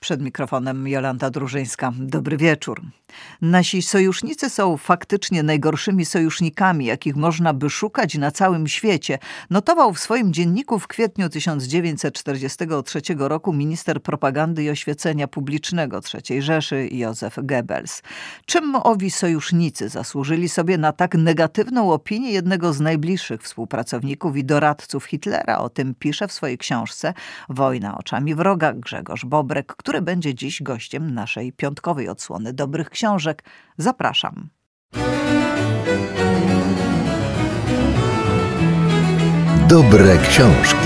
Przed mikrofonem Jolanta Drużyńska. Dobry wieczór. Nasi sojusznicy są faktycznie najgorszymi sojusznikami, jakich można by szukać na całym świecie, notował w swoim dzienniku w kwietniu 1943 roku minister propagandy i oświecenia publicznego III Rzeszy Józef Goebbels. Czym owi sojusznicy zasłużyli sobie na tak negatywną opinię jednego z najbliższych współpracowników i doradców Hitlera? O tym pisze w swojej książce Wojna oczami wroga Grzegorz Bobrek, który będzie dziś gościem naszej piątkowej odsłony dobrych książek. Zapraszam. Dobre książki.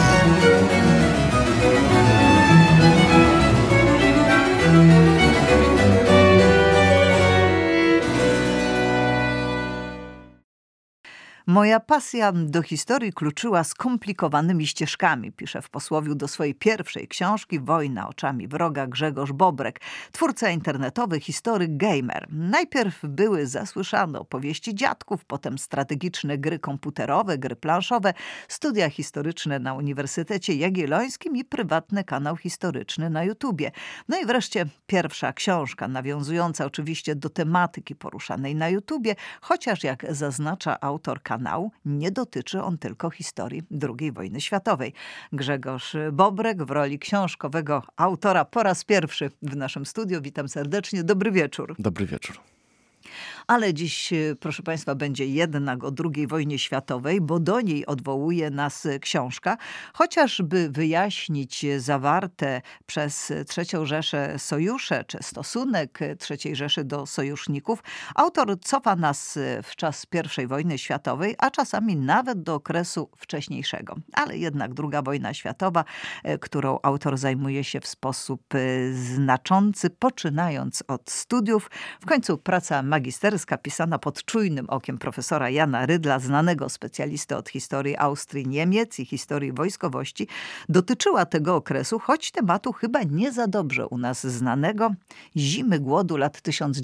Moja pasja do historii kluczyła skomplikowanymi ścieżkami, pisze w posłowiu do swojej pierwszej książki Wojna oczami wroga Grzegorz Bobrek, twórca internetowy, historyk, gamer. Najpierw były zasłyszane opowieści dziadków, potem strategiczne gry komputerowe, gry planszowe, studia historyczne na Uniwersytecie Jagiellońskim i prywatny kanał historyczny na YouTubie. No i wreszcie pierwsza książka, nawiązująca oczywiście do tematyki poruszanej na YouTubie, chociaż jak zaznacza autor kanału, nie dotyczy on tylko historii II wojny światowej. Grzegorz Bobrek w roli książkowego autora po raz pierwszy w naszym studiu. Witam serdecznie. Dobry wieczór. Dobry wieczór. Ale dziś, proszę Państwa, będzie jednak o II wojnie światowej, bo do niej odwołuje nas książka. Chociażby wyjaśnić zawarte przez III Rzeszę sojusze, czy stosunek III Rzeszy do sojuszników, autor cofa nas w czas I wojny światowej, a czasami nawet do okresu wcześniejszego. Ale jednak II wojna światowa, którą autor zajmuje się w sposób znaczący, poczynając od studiów, w końcu praca magisterska pisana pod czujnym okiem profesora Jana Rydla, znanego specjalisty od historii Austrii, Niemiec i historii wojskowości, dotyczyła tego okresu, choć tematu chyba nie za dobrze u nas znanego, zimy głodu lat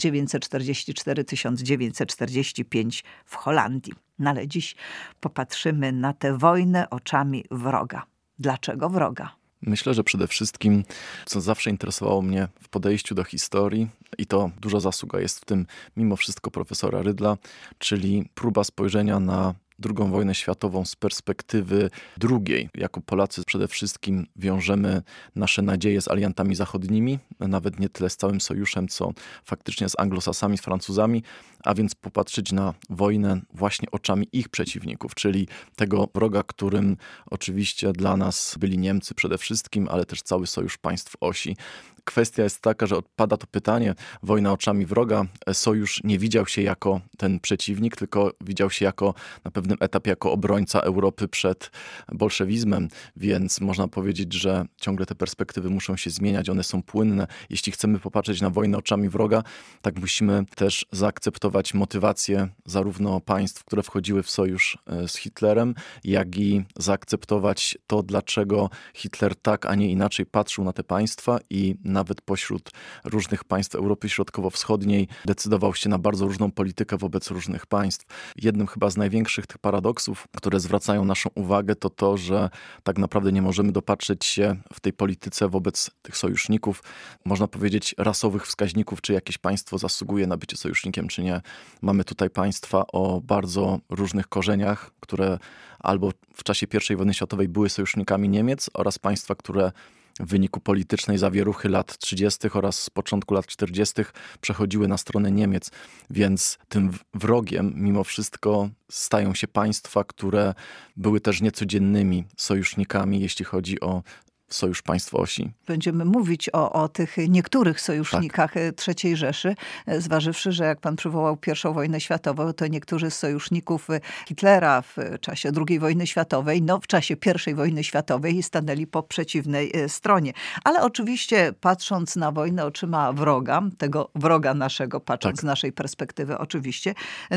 1944-1945 w Holandii. No ale dziś popatrzymy na tę wojnę oczami wroga. Dlaczego wroga? Myślę, że przede wszystkim, co zawsze interesowało mnie w podejściu do historii, i to duża zasługa jest w tym mimo wszystko profesora Rydla, czyli próba spojrzenia na II wojnę światową z perspektywy drugiej. Jako Polacy przede wszystkim wiążemy nasze nadzieje z aliantami zachodnimi, nawet nie tyle z całym sojuszem, co faktycznie z Anglosasami, z Francuzami, a więc popatrzeć na wojnę właśnie oczami ich przeciwników, czyli tego wroga, którym oczywiście dla nas byli Niemcy przede wszystkim, ale też cały sojusz państw osi. Kwestia jest taka, że odpada to pytanie, wojna oczami wroga. Sojusz nie widział się jako ten przeciwnik, tylko widział się jako na pewnym etapie jako obrońca Europy przed bolszewizmem, więc można powiedzieć, że ciągle te perspektywy muszą się zmieniać, one są płynne. Jeśli chcemy popatrzeć na wojnę oczami wroga, tak musimy też zaakceptować motywację zarówno państw, które wchodziły w sojusz z Hitlerem, jak i zaakceptować to, dlaczego Hitler tak, a nie inaczej patrzył na te państwa i nawet pośród różnych państw Europy Środkowo-Wschodniej decydował się na bardzo różną politykę wobec różnych państw. Jednym chyba z największych tych paradoksów, które zwracają naszą uwagę, to to, że tak naprawdę nie możemy dopatrzeć się w tej polityce wobec tych sojuszników, można powiedzieć, rasowych wskaźników, czy jakieś państwo zasługuje na bycie sojusznikiem, czy nie. Mamy tutaj państwa o bardzo różnych korzeniach, które albo w czasie I wojny światowej były sojusznikami Niemiec, oraz państwa, które w wyniku politycznej zawieruchy lat 30. oraz z początku lat 40. przechodziły na stronę Niemiec. Więc tym wrogiem mimo wszystko stają się państwa, które były też niecodziennymi sojusznikami, jeśli chodzi o Sojusz Państw Osi. Będziemy mówić o tych niektórych sojusznikach III Rzeszy, zważywszy, że jak pan przywołał I wojnę światową, to niektórzy z sojuszników Hitlera w czasie II wojny światowej, w czasie I wojny światowej stanęli po przeciwnej stronie. Ale oczywiście patrząc na wojnę oczyma wroga, tego wroga naszego, patrząc z naszej perspektywy oczywiście,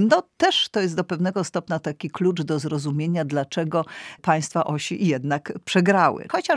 też to jest do pewnego stopnia taki klucz do zrozumienia, dlaczego państwa osi jednak przegrały. Chociaż właściwie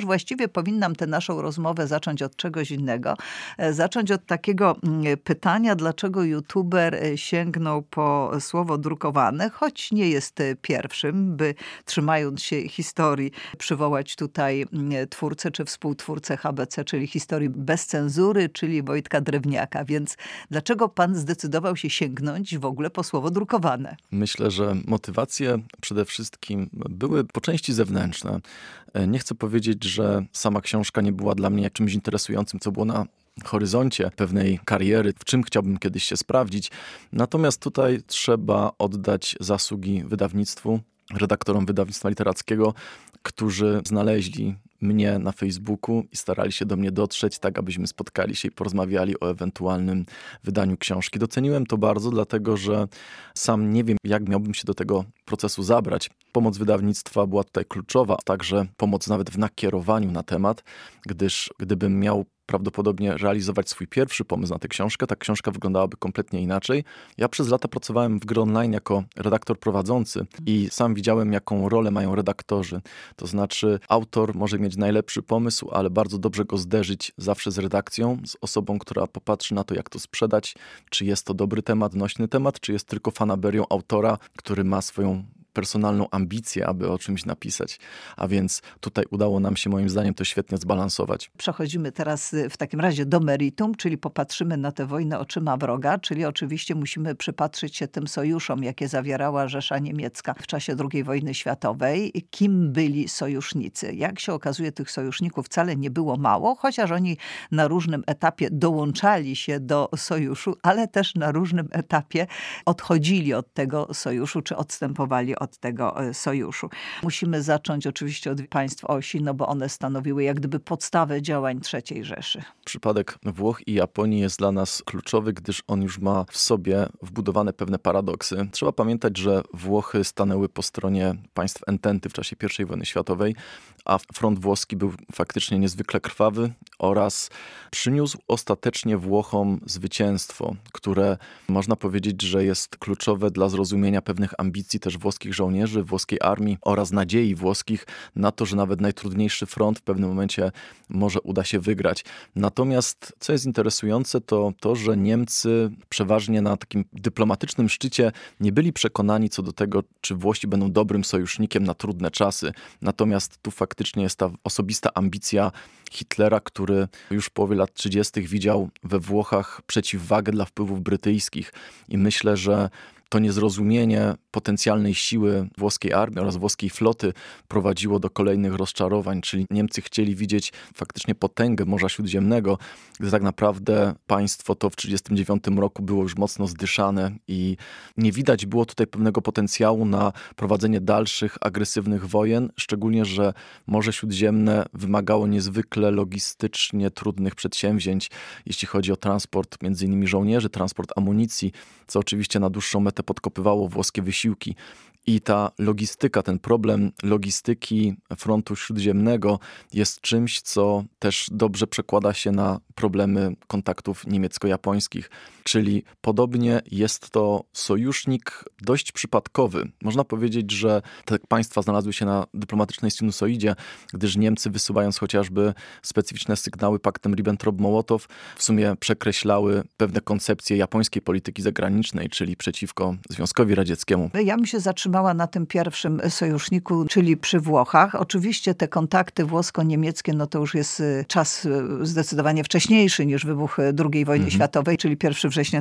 właściwie powinnam tę naszą rozmowę zacząć od czegoś innego. Zacząć od takiego pytania, dlaczego youtuber sięgnął po słowo drukowane, choć nie jest pierwszym, by trzymając się historii przywołać tutaj twórcę czy współtwórcę HBC, czyli historii bez cenzury, czyli Wojtka Drewniaka. Więc dlaczego pan zdecydował się sięgnąć w ogóle po słowo drukowane? Myślę, że motywacje przede wszystkim były po części zewnętrzne. Nie chcę powiedzieć, że sama książka nie była dla mnie czymś interesującym, co było na horyzoncie pewnej kariery, w czym chciałbym kiedyś się sprawdzić. Natomiast tutaj trzeba oddać zasługi wydawnictwu, redaktorom wydawnictwa literackiego, którzy znaleźli mnie na Facebooku i starali się do mnie dotrzeć, tak abyśmy spotkali się i porozmawiali o ewentualnym wydaniu książki. Doceniłem to bardzo, dlatego że sam nie wiem, jak miałbym się do tego procesu zabrać. Pomoc wydawnictwa była tutaj kluczowa, także pomoc nawet w nakierowaniu na temat, gdyż gdybym miał prawdopodobnie realizować swój pierwszy pomysł na tę książkę, ta książka wyglądałaby kompletnie inaczej. Ja przez lata pracowałem w Gry Online jako redaktor prowadzący i sam widziałem, jaką rolę mają redaktorzy. To znaczy autor może mieć najlepszy pomysł, ale bardzo dobrze go zderzyć zawsze z redakcją, z osobą, która popatrzy na to, jak to sprzedać, czy jest to dobry temat, nośny temat, czy jest tylko fanaberią autora, który ma swoją personalną ambicję, aby o czymś napisać. A więc tutaj udało nam się moim zdaniem to świetnie zbalansować. Przechodzimy teraz w takim razie do meritum, czyli popatrzymy na tę wojnę oczyma wroga, czyli oczywiście musimy przypatrzyć się tym sojuszom, jakie zawierała Rzesza Niemiecka w czasie II wojny światowej. Kim byli sojusznicy? Jak się okazuje, tych sojuszników wcale nie było mało, chociaż oni na różnym etapie dołączali się do sojuszu, ale też na różnym etapie odchodzili od tego sojuszu, czy odstępowali od tego sojuszu. Musimy zacząć oczywiście od państw osi, no bo one stanowiły jak gdyby podstawę działań III Rzeszy. Przypadek Włoch i Japonii jest dla nas kluczowy, gdyż on już ma w sobie wbudowane pewne paradoksy. Trzeba pamiętać, że Włochy stanęły po stronie państw ententy w czasie I wojny światowej, a front włoski był faktycznie niezwykle krwawy oraz przyniósł ostatecznie Włochom zwycięstwo, które można powiedzieć, że jest kluczowe dla zrozumienia pewnych ambicji też włoskich żołnierzy, włoskiej armii oraz nadziei włoskich na to, że nawet najtrudniejszy front w pewnym momencie może uda się wygrać. Natomiast co jest interesujące, to to, że Niemcy przeważnie na takim dyplomatycznym szczycie nie byli przekonani co do tego, czy Włosi będą dobrym sojusznikiem na trudne czasy. Natomiast tu faktycznie jest ta osobista ambicja Hitlera, który już w połowie lat 30. widział we Włochach przeciwwagę dla wpływów brytyjskich. I myślę, że to niezrozumienie potencjalnej siły włoskiej armii oraz włoskiej floty prowadziło do kolejnych rozczarowań, czyli Niemcy chcieli widzieć faktycznie potęgę Morza Śródziemnego, gdy tak naprawdę państwo to w 1939 roku było już mocno zdyszane i nie widać było tutaj pewnego potencjału na prowadzenie dalszych agresywnych wojen, szczególnie, że Morze Śródziemne wymagało niezwykle logistycznie trudnych przedsięwzięć, jeśli chodzi o transport między innymi żołnierzy, transport amunicji, co oczywiście na dłuższą metę podkopywało włoskie wysiłki. I ta logistyka, ten problem logistyki frontu śródziemnego jest czymś, co też dobrze przekłada się na problemy kontaktów niemiecko-japońskich. Czyli podobnie jest to sojusznik dość przypadkowy. Można powiedzieć, że te państwa znalazły się na dyplomatycznej sinusoidzie, gdyż Niemcy, wysyłając chociażby specyficzne sygnały paktem Ribbentrop-Mołotow, w sumie przekreślały pewne koncepcje japońskiej polityki zagranicznej, czyli przeciwko Związkowi Radzieckiemu. Ja bym się zatrzymała na tym pierwszym sojuszniku, czyli przy Włochach. Oczywiście te kontakty włosko-niemieckie, no to już jest czas zdecydowanie wcześniejszy niż wybuch II wojny światowej, czyli 1 września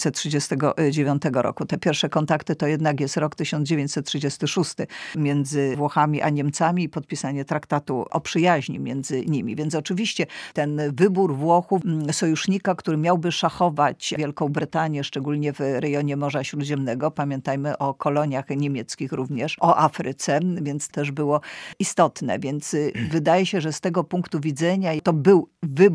1939 roku. Te pierwsze kontakty to jednak jest rok 1936 między Włochami a Niemcami i podpisanie traktatu o przyjaźni między nimi. Więc oczywiście ten wybór Włochów, sojusznika, który miałby szachować Wielką Brytanię, szczególnie w rejonie Morza Śródziemnego. Pamiętajmy o koloniach niemieckich również, o Afryce, więc też było istotne. Więc wydaje się, że z tego punktu widzenia to był wybór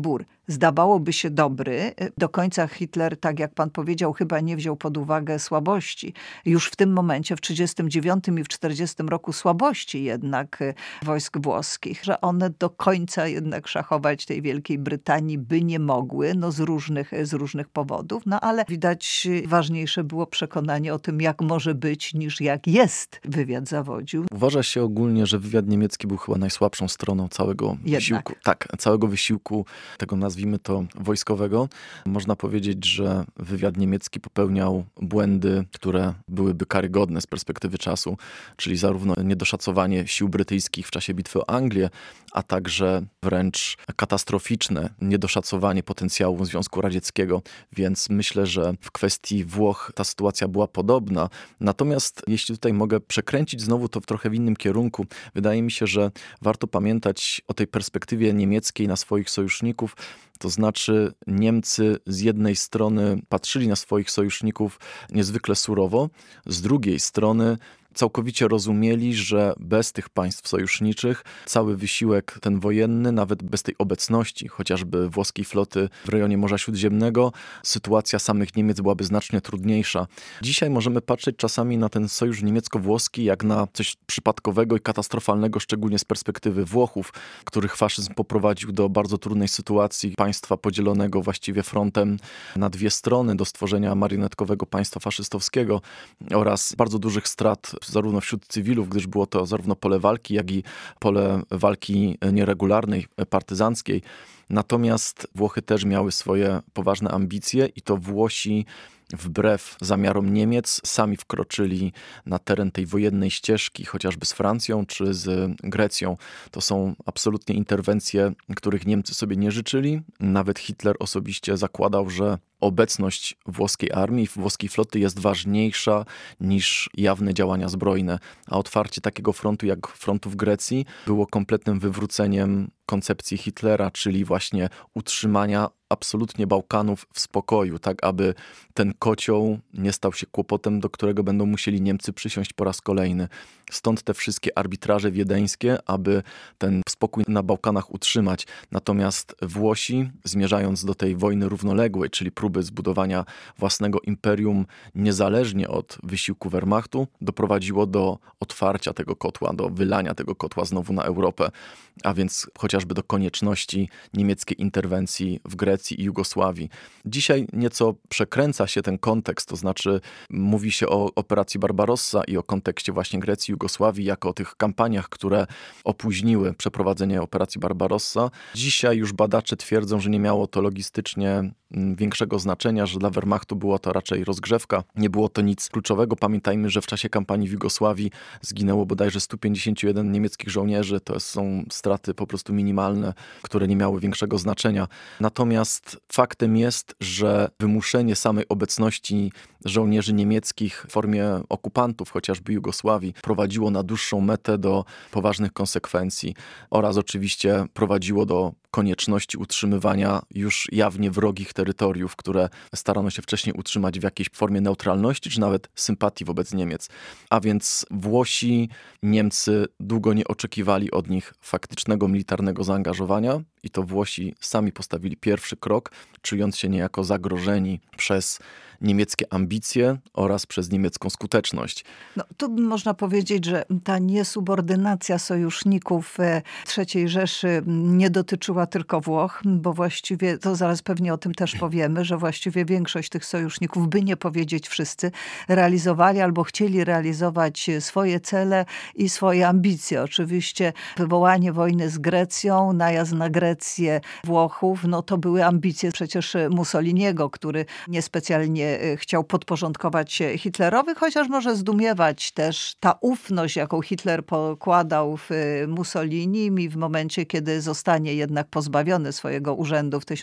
zdawałoby się dobry. Do końca Hitler, tak jak pan powiedział, chyba nie wziął pod uwagę słabości. Już w tym momencie, w 1939 i w 1940 roku słabości jednak wojsk włoskich, że one do końca jednak szachować tej Wielkiej Brytanii by nie mogły, no z różnych powodów, no ale widać ważniejsze było przekonanie o tym, jak może być, niż jak jest. Wywiad zawodził. Uważa się ogólnie, że wywiad niemiecki był chyba najsłabszą stroną całego wysiłku. Tak, całego wysiłku tego, nazwijmy to, wojskowego. Można powiedzieć, że wywiad niemiecki popełniał błędy, które byłyby karygodne z perspektywy czasu, czyli zarówno niedoszacowanie sił brytyjskich w czasie bitwy o Anglię, a także wręcz katastroficzne niedoszacowanie potencjału Związku Radzieckiego, więc myślę, że w kwestii Włoch ta sytuacja była podobna. Natomiast jeśli tutaj mogę przekręcić znowu to w trochę w innym kierunku, wydaje mi się, że warto pamiętać o tej perspektywie niemieckiej na swoich sojuszników. To znaczy Niemcy z jednej strony patrzyli na swoich sojuszników niezwykle surowo, z drugiej strony całkowicie rozumieli, że bez tych państw sojuszniczych cały wysiłek ten wojenny, nawet bez tej obecności chociażby włoskiej floty w rejonie Morza Śródziemnego, sytuacja samych Niemiec byłaby znacznie trudniejsza. Dzisiaj możemy patrzeć czasami na ten sojusz niemiecko-włoski jak na coś przypadkowego i katastrofalnego, szczególnie z perspektywy Włochów, których faszyzm poprowadził do bardzo trudnej sytuacji państwa podzielonego właściwie frontem na dwie strony, do stworzenia marionetkowego państwa faszystowskiego oraz bardzo dużych strat zarówno wśród cywilów, gdyż było to zarówno pole walki, jak i pole walki nieregularnej, partyzanckiej. Natomiast Włochy też miały swoje poważne ambicje i to Włosi wbrew zamiarom Niemiec sami wkroczyli na teren tej wojennej ścieżki, chociażby z Francją czy z Grecją. To są absolutnie interwencje, których Niemcy sobie nie życzyli. Nawet Hitler osobiście zakładał, że obecność włoskiej armii, włoskiej floty jest ważniejsza niż jawne działania zbrojne. A otwarcie takiego frontu jak frontu w Grecji było kompletnym wywróceniem koncepcji Hitlera, czyli właśnie utrzymania absolutnie Bałkanów w spokoju, tak aby ten kocioł nie stał się kłopotem, do którego będą musieli Niemcy przysiąść po raz kolejny. Stąd te wszystkie arbitraże wiedeńskie, aby ten spokój na Bałkanach utrzymać. Natomiast Włosi, zmierzając do tej wojny równoległej, czyli próby zbudowania własnego imperium niezależnie od wysiłku Wehrmachtu, doprowadziło do otwarcia tego kotła, do wylania tego kotła znowu na Europę, a więc chociażby do konieczności niemieckiej interwencji w Grecji i Jugosławii. Dzisiaj nieco przekręca się ten kontekst, to znaczy mówi się o operacji Barbarossa i o kontekście właśnie Grecji i Jugosławii jako o tych kampaniach, które opóźniły przeprowadzenie operacji Barbarossa. Dzisiaj już badacze twierdzą, że nie miało to logistycznie większego znaczenia, że dla Wehrmachtu była to raczej rozgrzewka. Nie było to nic kluczowego. Pamiętajmy, że w czasie kampanii w Jugosławii zginęło bodajże 151 niemieckich żołnierzy. To są straty po prostu minimalne, które nie miały większego znaczenia. Natomiast faktem jest, że wymuszenie samej obecności żołnierzy niemieckich w formie okupantów, chociażby Jugosławii, prowadziło na dłuższą metę do poważnych konsekwencji oraz oczywiście prowadziło do konieczności utrzymywania już jawnie wrogich terytoriów, które starano się wcześniej utrzymać w jakiejś formie neutralności, czy nawet sympatii wobec Niemiec. A więc Włosi, Niemcy długo nie oczekiwali od nich faktycznego militarnego zaangażowania i to Włosi sami postawili pierwszy krok, czując się niejako zagrożeni przez niemieckie ambicje oraz przez niemiecką skuteczność. No, tu można powiedzieć, że ta niesubordynacja sojuszników III Rzeszy nie dotyczyła tylko Włoch, bo właściwie, to zaraz pewnie o tym też powiemy, że właściwie większość tych sojuszników, by nie powiedzieć wszyscy, realizowali albo chcieli realizować swoje cele i swoje ambicje. Oczywiście wywołanie wojny z Grecją, najazd na Grecję Włochów, no to były ambicje przecież Mussoliniego, który niespecjalnie chciał podporządkować się Hitlerowi, chociaż może zdumiewać też ta ufność, jaką Hitler pokładał w Mussolini w momencie, kiedy zostanie jednak pozbawiony swojego urzędu w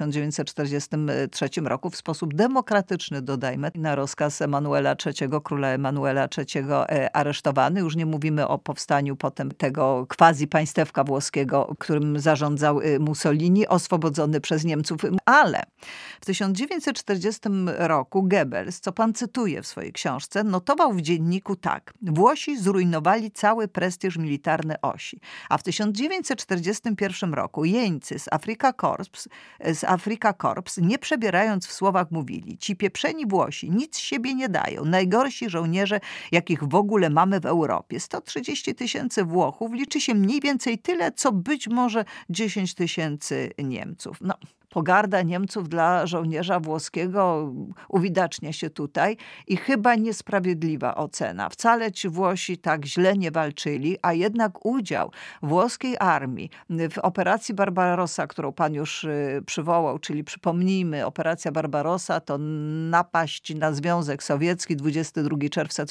1943 roku w sposób demokratyczny, dodajmy, na rozkaz Emanuela III, króla Emanuela III aresztowany. Już nie mówimy o powstaniu potem tego quasi-państewka włoskiego, którym zarządzał Mussolini. Mussolini oswobodzony przez Niemców. Ale w 1940 roku Goebbels, co pan cytuje w swojej książce, notował w dzienniku tak: Włosi zrujnowali cały prestiż militarny osi. A w 1941 roku jeńcy z Afrika Korps, nie przebierając w słowach, mówili: ci pieprzeni Włosi nic z siebie nie dają. Najgorsi żołnierze, jakich w ogóle mamy w Europie. 130 000 Włochów liczy się mniej więcej tyle, co być może 10 000 Niemców. No, pogarda Niemców dla żołnierza włoskiego uwidacznia się tutaj i chyba niesprawiedliwa ocena. Wcale ci Włosi tak źle nie walczyli, a jednak udział włoskiej armii w operacji Barbarossa, którą pan już przywołał, czyli przypomnijmy, operacja Barbarossa to napaść na Związek Sowiecki 22 czerwca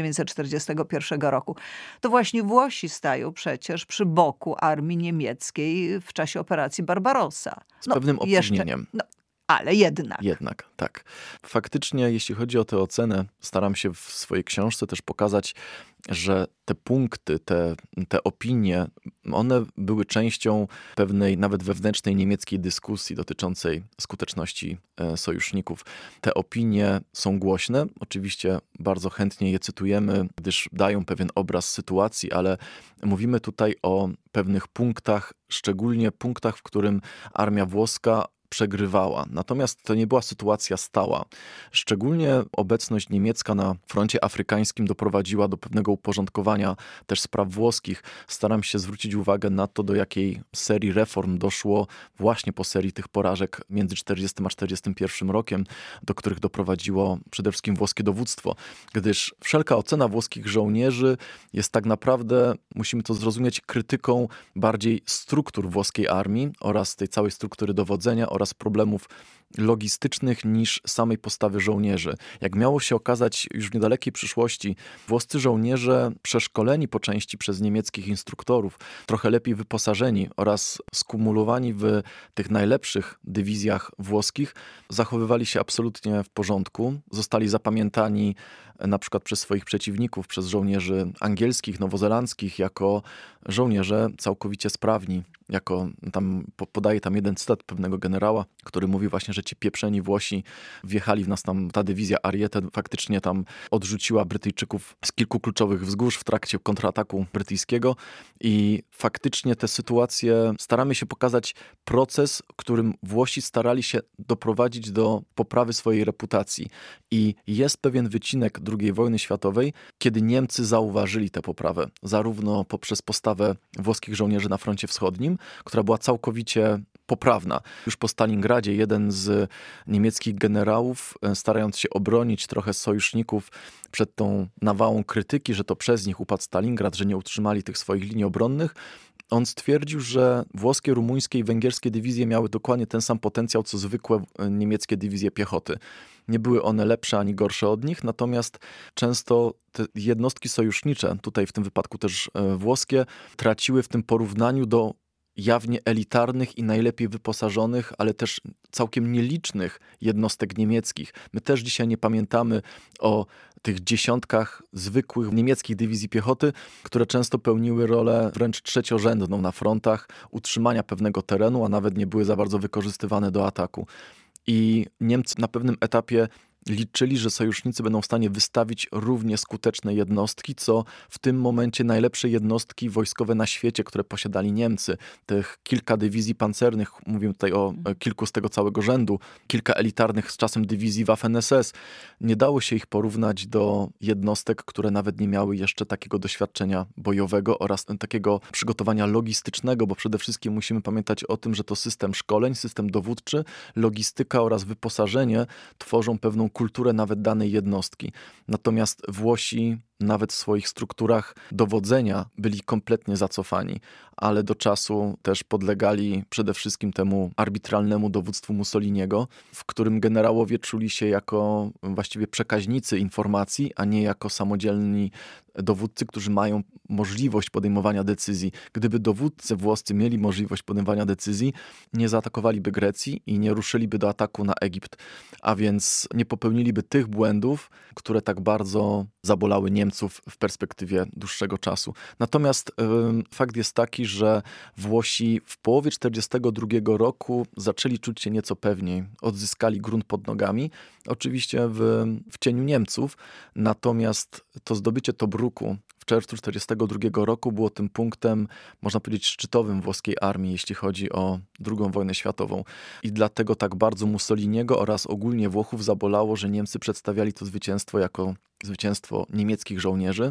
1941 roku. To właśnie Włosi stają przecież przy boku armii niemieckiej w czasie operacji Barbarossa. Z pewnym opóźnieniem. Ale jednak. Jednak, tak. Faktycznie, jeśli chodzi o tę ocenę, staram się w swojej książce też pokazać, że te punkty, te opinie, one były częścią pewnej nawet wewnętrznej niemieckiej dyskusji dotyczącej skuteczności sojuszników. Te opinie są głośne, oczywiście bardzo chętnie je cytujemy, gdyż dają pewien obraz sytuacji, ale mówimy tutaj o pewnych punktach, szczególnie punktach, w którym armia włoska przegrywała. Natomiast to nie była sytuacja stała. Szczególnie obecność niemiecka na froncie afrykańskim doprowadziła do pewnego uporządkowania też spraw włoskich. Staram się zwrócić uwagę na to, do jakiej serii reform doszło właśnie po serii tych porażek między 40 a 41 rokiem, do których doprowadziło przede wszystkim włoskie dowództwo. Gdyż wszelka ocena włoskich żołnierzy jest tak naprawdę, musimy to zrozumieć, krytyką bardziej struktur włoskiej armii oraz tej całej struktury dowodzenia oraz problemów logistycznych niż samej postawy żołnierzy. Jak miało się okazać już w niedalekiej przyszłości, włoscy żołnierze przeszkoleni po części przez niemieckich instruktorów, trochę lepiej wyposażeni oraz skumulowani w tych najlepszych dywizjach włoskich, zachowywali się absolutnie w porządku. Zostali zapamiętani na przykład przez swoich przeciwników, przez żołnierzy angielskich, nowozelandzkich, jako żołnierze całkowicie sprawni. Podaje tam jeden cytat pewnego generała, który mówi właśnie, że ci pieprzeni Włosi wjechali w nas tam, ta dywizja Ariete faktycznie tam odrzuciła Brytyjczyków z kilku kluczowych wzgórz w trakcie kontrataku brytyjskiego i faktycznie te sytuacje, staramy się pokazać proces, którym Włosi starali się doprowadzić do poprawy swojej reputacji. I jest pewien wycinek II wojny światowej, kiedy Niemcy zauważyli tę poprawę, zarówno poprzez postawę włoskich żołnierzy na froncie wschodnim, która była całkowicie poprawna. Już po Stalingradzie jeden z niemieckich generałów, starając się obronić trochę sojuszników przed tą nawałą krytyki, że to przez nich upadł Stalingrad, że nie utrzymali tych swoich linii obronnych, on stwierdził, że włoskie, rumuńskie i węgierskie dywizje miały dokładnie ten sam potencjał, co zwykłe niemieckie dywizje piechoty. Nie były one lepsze ani gorsze od nich, natomiast często te jednostki sojusznicze, tutaj w tym wypadku też włoskie, traciły w tym porównaniu do jawnie elitarnych i najlepiej wyposażonych, ale też całkiem nielicznych jednostek niemieckich. My też dzisiaj nie pamiętamy o tych dziesiątkach zwykłych niemieckich dywizji piechoty, które często pełniły rolę wręcz trzeciorzędną na frontach utrzymania pewnego terenu, a nawet nie były za bardzo wykorzystywane do ataku. I Niemcy na pewnym etapie liczyli, że sojusznicy będą w stanie wystawić równie skuteczne jednostki, co w tym momencie najlepsze jednostki wojskowe na świecie, które posiadali Niemcy. Tych kilka dywizji pancernych, mówimy tutaj o kilku z tego całego rzędu, kilka elitarnych z czasem dywizji Waffen-SS. Nie dało się ich porównać do jednostek, które nawet nie miały jeszcze takiego doświadczenia bojowego oraz takiego przygotowania logistycznego, bo przede wszystkim musimy pamiętać o tym, że to system szkoleń, system dowódczy, logistyka oraz wyposażenie tworzą pewną kulturę nawet danej jednostki. Natomiast Włosi nawet w swoich strukturach dowodzenia byli kompletnie zacofani, ale do czasu też podlegali przede wszystkim temu arbitralnemu dowództwu Mussoliniego, w którym generałowie czuli się jako właściwie przekaźnicy informacji, a nie jako samodzielni dowódcy, którzy mają możliwość podejmowania decyzji. Gdyby dowódcy włoscy mieli możliwość podejmowania decyzji, nie zaatakowaliby Grecji i nie ruszyliby do ataku na Egipt, a więc nie popełniliby tych błędów, które tak bardzo zabolały Niemcy Niemców w perspektywie dłuższego czasu. Natomiast fakt jest taki, że Włosi w połowie 1942 roku zaczęli czuć się nieco pewniej. Odzyskali grunt pod nogami, oczywiście w cieniu Niemców, natomiast to zdobycie Tobruku w czerwcu 1942 roku było tym punktem, można powiedzieć, szczytowym włoskiej armii, jeśli chodzi o II wojnę światową. I dlatego tak bardzo Mussoliniego oraz ogólnie Włochów zabolało, że Niemcy przedstawiali to zwycięstwo jako zwycięstwo niemieckich żołnierzy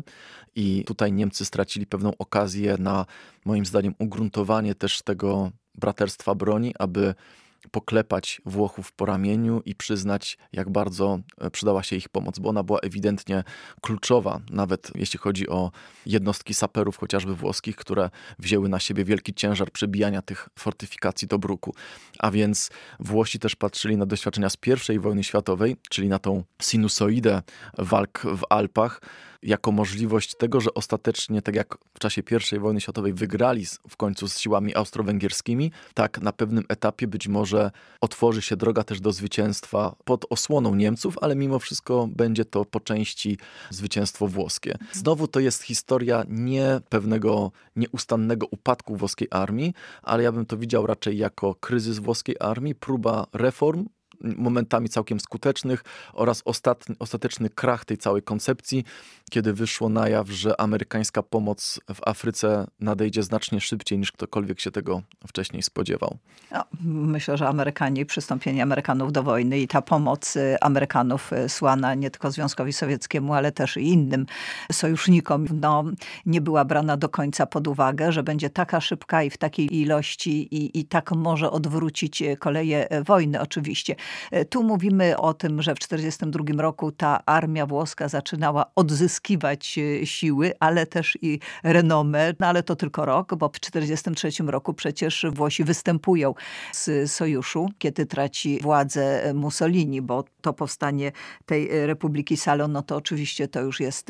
i tutaj Niemcy stracili pewną okazję na, moim zdaniem, ugruntowanie też tego braterstwa broni, aby poklepać Włochów po ramieniu i przyznać, jak bardzo przydała się ich pomoc, bo ona była ewidentnie kluczowa, nawet jeśli chodzi o jednostki saperów, chociażby włoskich, które wzięły na siebie wielki ciężar przebijania tych fortyfikacji Tobruku. A więc Włosi też patrzyli na doświadczenia z I wojny światowej, czyli na tą sinusoidę walk w Alpach, jako możliwość tego, że ostatecznie, tak jak w czasie I wojny światowej wygrali w końcu z siłami austro-węgierskimi, tak na pewnym etapie być może otworzy się droga też do zwycięstwa pod osłoną Niemców, ale mimo wszystko będzie to po części zwycięstwo włoskie. Znowu to jest historia nie pewnego nieustannego upadku włoskiej armii, ale ja bym to widział raczej jako kryzys włoskiej armii, próba reform, momentami całkiem skutecznych oraz ostateczny krach tej całej koncepcji, kiedy wyszło na jaw, że amerykańska pomoc w Afryce nadejdzie znacznie szybciej niż ktokolwiek się tego wcześniej spodziewał. No, myślę, że Amerykanie, przystąpienie Amerykanów do wojny i ta pomoc Amerykanów słana nie tylko Związkowi Sowieckiemu, ale też i innym sojusznikom, nie była brana do końca pod uwagę, że będzie taka szybka i w takiej ilości i tak może odwrócić koleje wojny oczywiście. Tu mówimy o tym, że w 1942 roku ta armia włoska zaczynała odzyskiwać siły, ale też i renomę, ale to tylko rok, bo w 1943 roku przecież Włosi występują z sojuszu, kiedy traci władzę Mussolini, bo to powstanie tej Republiki Salon, to oczywiście to już jest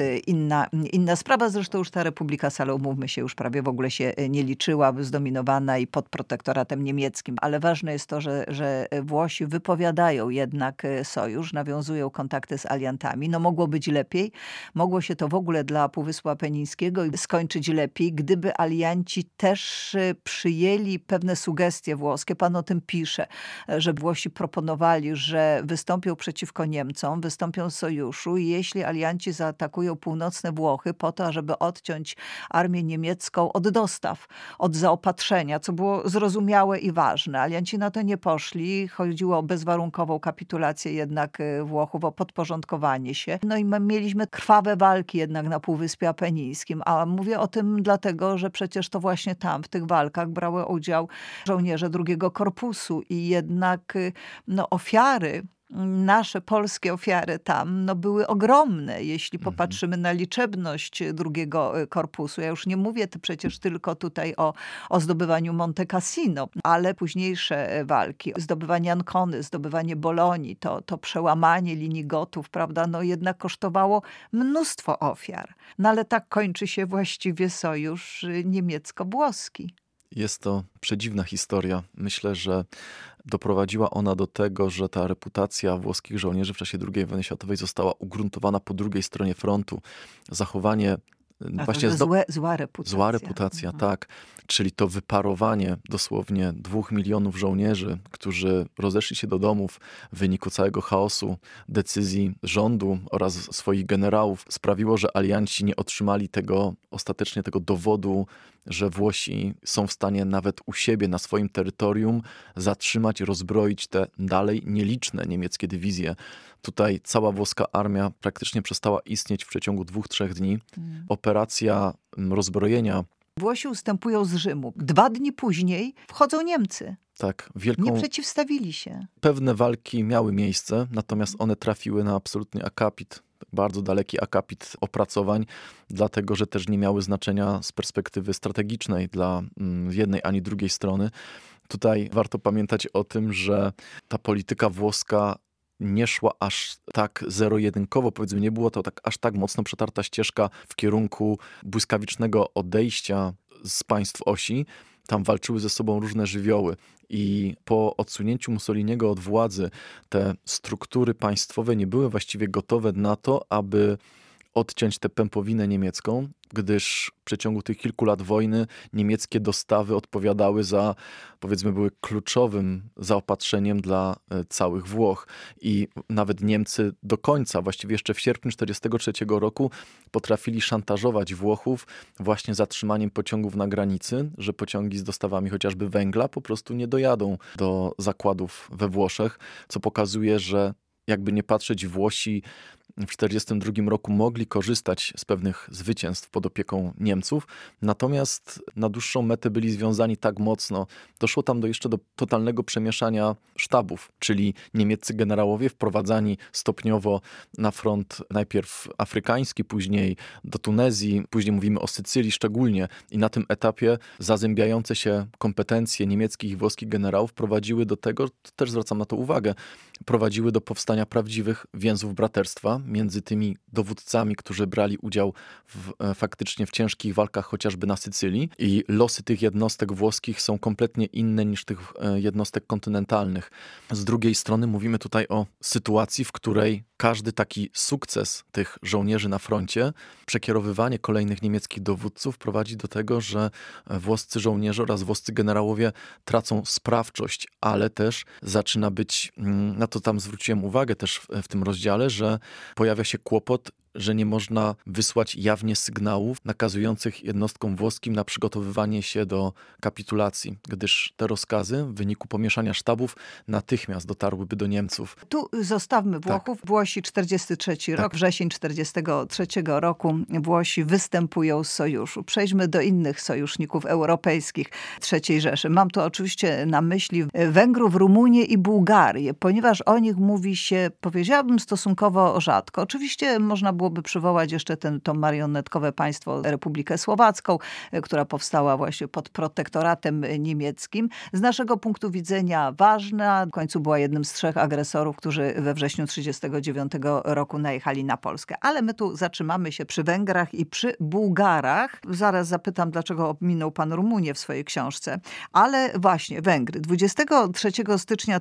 inna sprawa. Zresztą już ta Republika Salon, mówmy się, już prawie w ogóle się nie liczyła, zdominowana i pod protektoratem niemieckim. Ale ważne jest to, że Włosi wypowiadają jednak sojusz, nawiązują kontakty z aliantami. Mogło być lepiej. Mogło się to w ogóle dla Półwyspu Apenińskiego skończyć lepiej, gdyby alianci też przyjęli pewne sugestie włoskie. Pan o tym pisze, że Włosi proponowali, że wystąpią przeciwko Niemcom, wystąpią z sojuszu i jeśli alianci zaatakują północne Włochy po to, żeby odciąć armię niemiecką od dostaw, od zaopatrzenia, co było zrozumiałe i ważne. Alianci na to nie poszli. Chodziło o bezwarunkową kapitulację jednak Włochów, o podporządkowanie się. I mieliśmy krwawe walki jednak na Półwyspie Apenińskim. A mówię o tym dlatego, że przecież to właśnie tam, w tych walkach brały udział żołnierze II Korpusu i jednak ofiary, nasze polskie ofiary tam były ogromne, jeśli popatrzymy na liczebność drugiego korpusu. Ja już nie mówię przecież tylko tutaj o zdobywaniu Monte Cassino, ale późniejsze walki, zdobywanie Ancony, zdobywanie Bolonii, to przełamanie linii Gotów, prawda, jednak kosztowało mnóstwo ofiar. Ale tak kończy się właściwie sojusz niemiecko-włoski. Jest to przedziwna historia. Myślę, że doprowadziła ona do tego, że ta reputacja włoskich żołnierzy w czasie II wojny światowej została ugruntowana po drugiej stronie frontu. Zachowanie właśnie zła reputacja. Zła reputacja, tak. Czyli to wyparowanie dosłownie 2 milionów żołnierzy, którzy rozeszli się do domów w wyniku całego chaosu, decyzji rządu oraz swoich generałów, sprawiło, że alianci nie otrzymali ostatecznie tego dowodu, że Włosi są w stanie nawet u siebie, na swoim terytorium zatrzymać, rozbroić te dalej nieliczne niemieckie dywizje. Tutaj cała włoska armia praktycznie przestała istnieć w przeciągu 2-3 dni. Operacja rozbrojenia. Włosi ustępują z Rzymu. 2 dni później wchodzą Niemcy. Tak, nie przeciwstawili się. Pewne walki miały miejsce, natomiast one trafiły na absolutny akapit, bardzo daleki akapit opracowań, dlatego że też nie miały znaczenia z perspektywy strategicznej dla jednej ani drugiej strony. Tutaj warto pamiętać o tym, że ta polityka włoska nie szła aż tak zero-jedynkowo, powiedzmy, nie było to aż tak mocno przetarta ścieżka w kierunku błyskawicznego odejścia z państw osi. Tam walczyły ze sobą różne żywioły i po odsunięciu Mussoliniego od władzy te struktury państwowe nie były właściwie gotowe na to, aby odciąć tę pępowinę niemiecką, gdyż w przeciągu tych kilku lat wojny niemieckie dostawy odpowiadały za, powiedzmy, były kluczowym zaopatrzeniem dla całych Włoch. I nawet Niemcy do końca, właściwie jeszcze w sierpniu 1943 roku potrafili szantażować Włochów właśnie zatrzymaniem pociągów na granicy, że pociągi z dostawami chociażby węgla po prostu nie dojadą do zakładów we Włoszech, co pokazuje, że jakby nie patrzeć, Włosi w 1942 roku mogli korzystać z pewnych zwycięstw pod opieką Niemców, natomiast na dłuższą metę byli związani tak mocno. Doszło tam jeszcze do totalnego przemieszania sztabów, czyli niemieccy generałowie wprowadzani stopniowo na front najpierw afrykański, później do Tunezji, później mówimy o Sycylii szczególnie i na tym etapie zazębiające się kompetencje niemieckich i włoskich generałów prowadziły do tego, też zwracam na to uwagę, prowadziły do powstania prawdziwych więzów braterstwa między tymi dowódcami, którzy brali udział faktycznie w ciężkich walkach chociażby na Sycylii i losy tych jednostek włoskich są kompletnie inne niż tych jednostek kontynentalnych. Z drugiej strony mówimy tutaj o sytuacji, w której każdy taki sukces tych żołnierzy na froncie, przekierowywanie kolejnych niemieckich dowódców prowadzi do tego, że włoscy żołnierze oraz włoscy generałowie tracą sprawczość, ale też zaczyna być, na to tam zwróciłem uwagę też w tym rozdziale, że pojawia się kłopot, że nie można wysłać jawnie sygnałów nakazujących jednostkom włoskim na przygotowywanie się do kapitulacji, gdyż te rozkazy w wyniku pomieszania sztabów natychmiast dotarłyby do Niemców. Tu zostawmy Włochów. Tak. Włosi 43 rok, wrzesień 43 roku Włosi występują z sojuszu. Przejdźmy do innych sojuszników europejskich III Rzeszy. Mam tu oczywiście na myśli Węgrów, Rumunię i Bułgarię, ponieważ o nich mówi się, powiedziałabym, stosunkowo rzadko. Oczywiście można byłoby przywołać jeszcze to marionetkowe państwo Republikę Słowacką, która powstała właśnie pod protektoratem niemieckim. Z naszego punktu widzenia ważna. W końcu była jednym z 3 agresorów, którzy we wrześniu 1939 roku najechali na Polskę. Ale my tu zatrzymamy się przy Węgrach i przy Bułgarach. Zaraz zapytam, dlaczego ominął pan Rumunię w swojej książce. Ale właśnie Węgry. 23 stycznia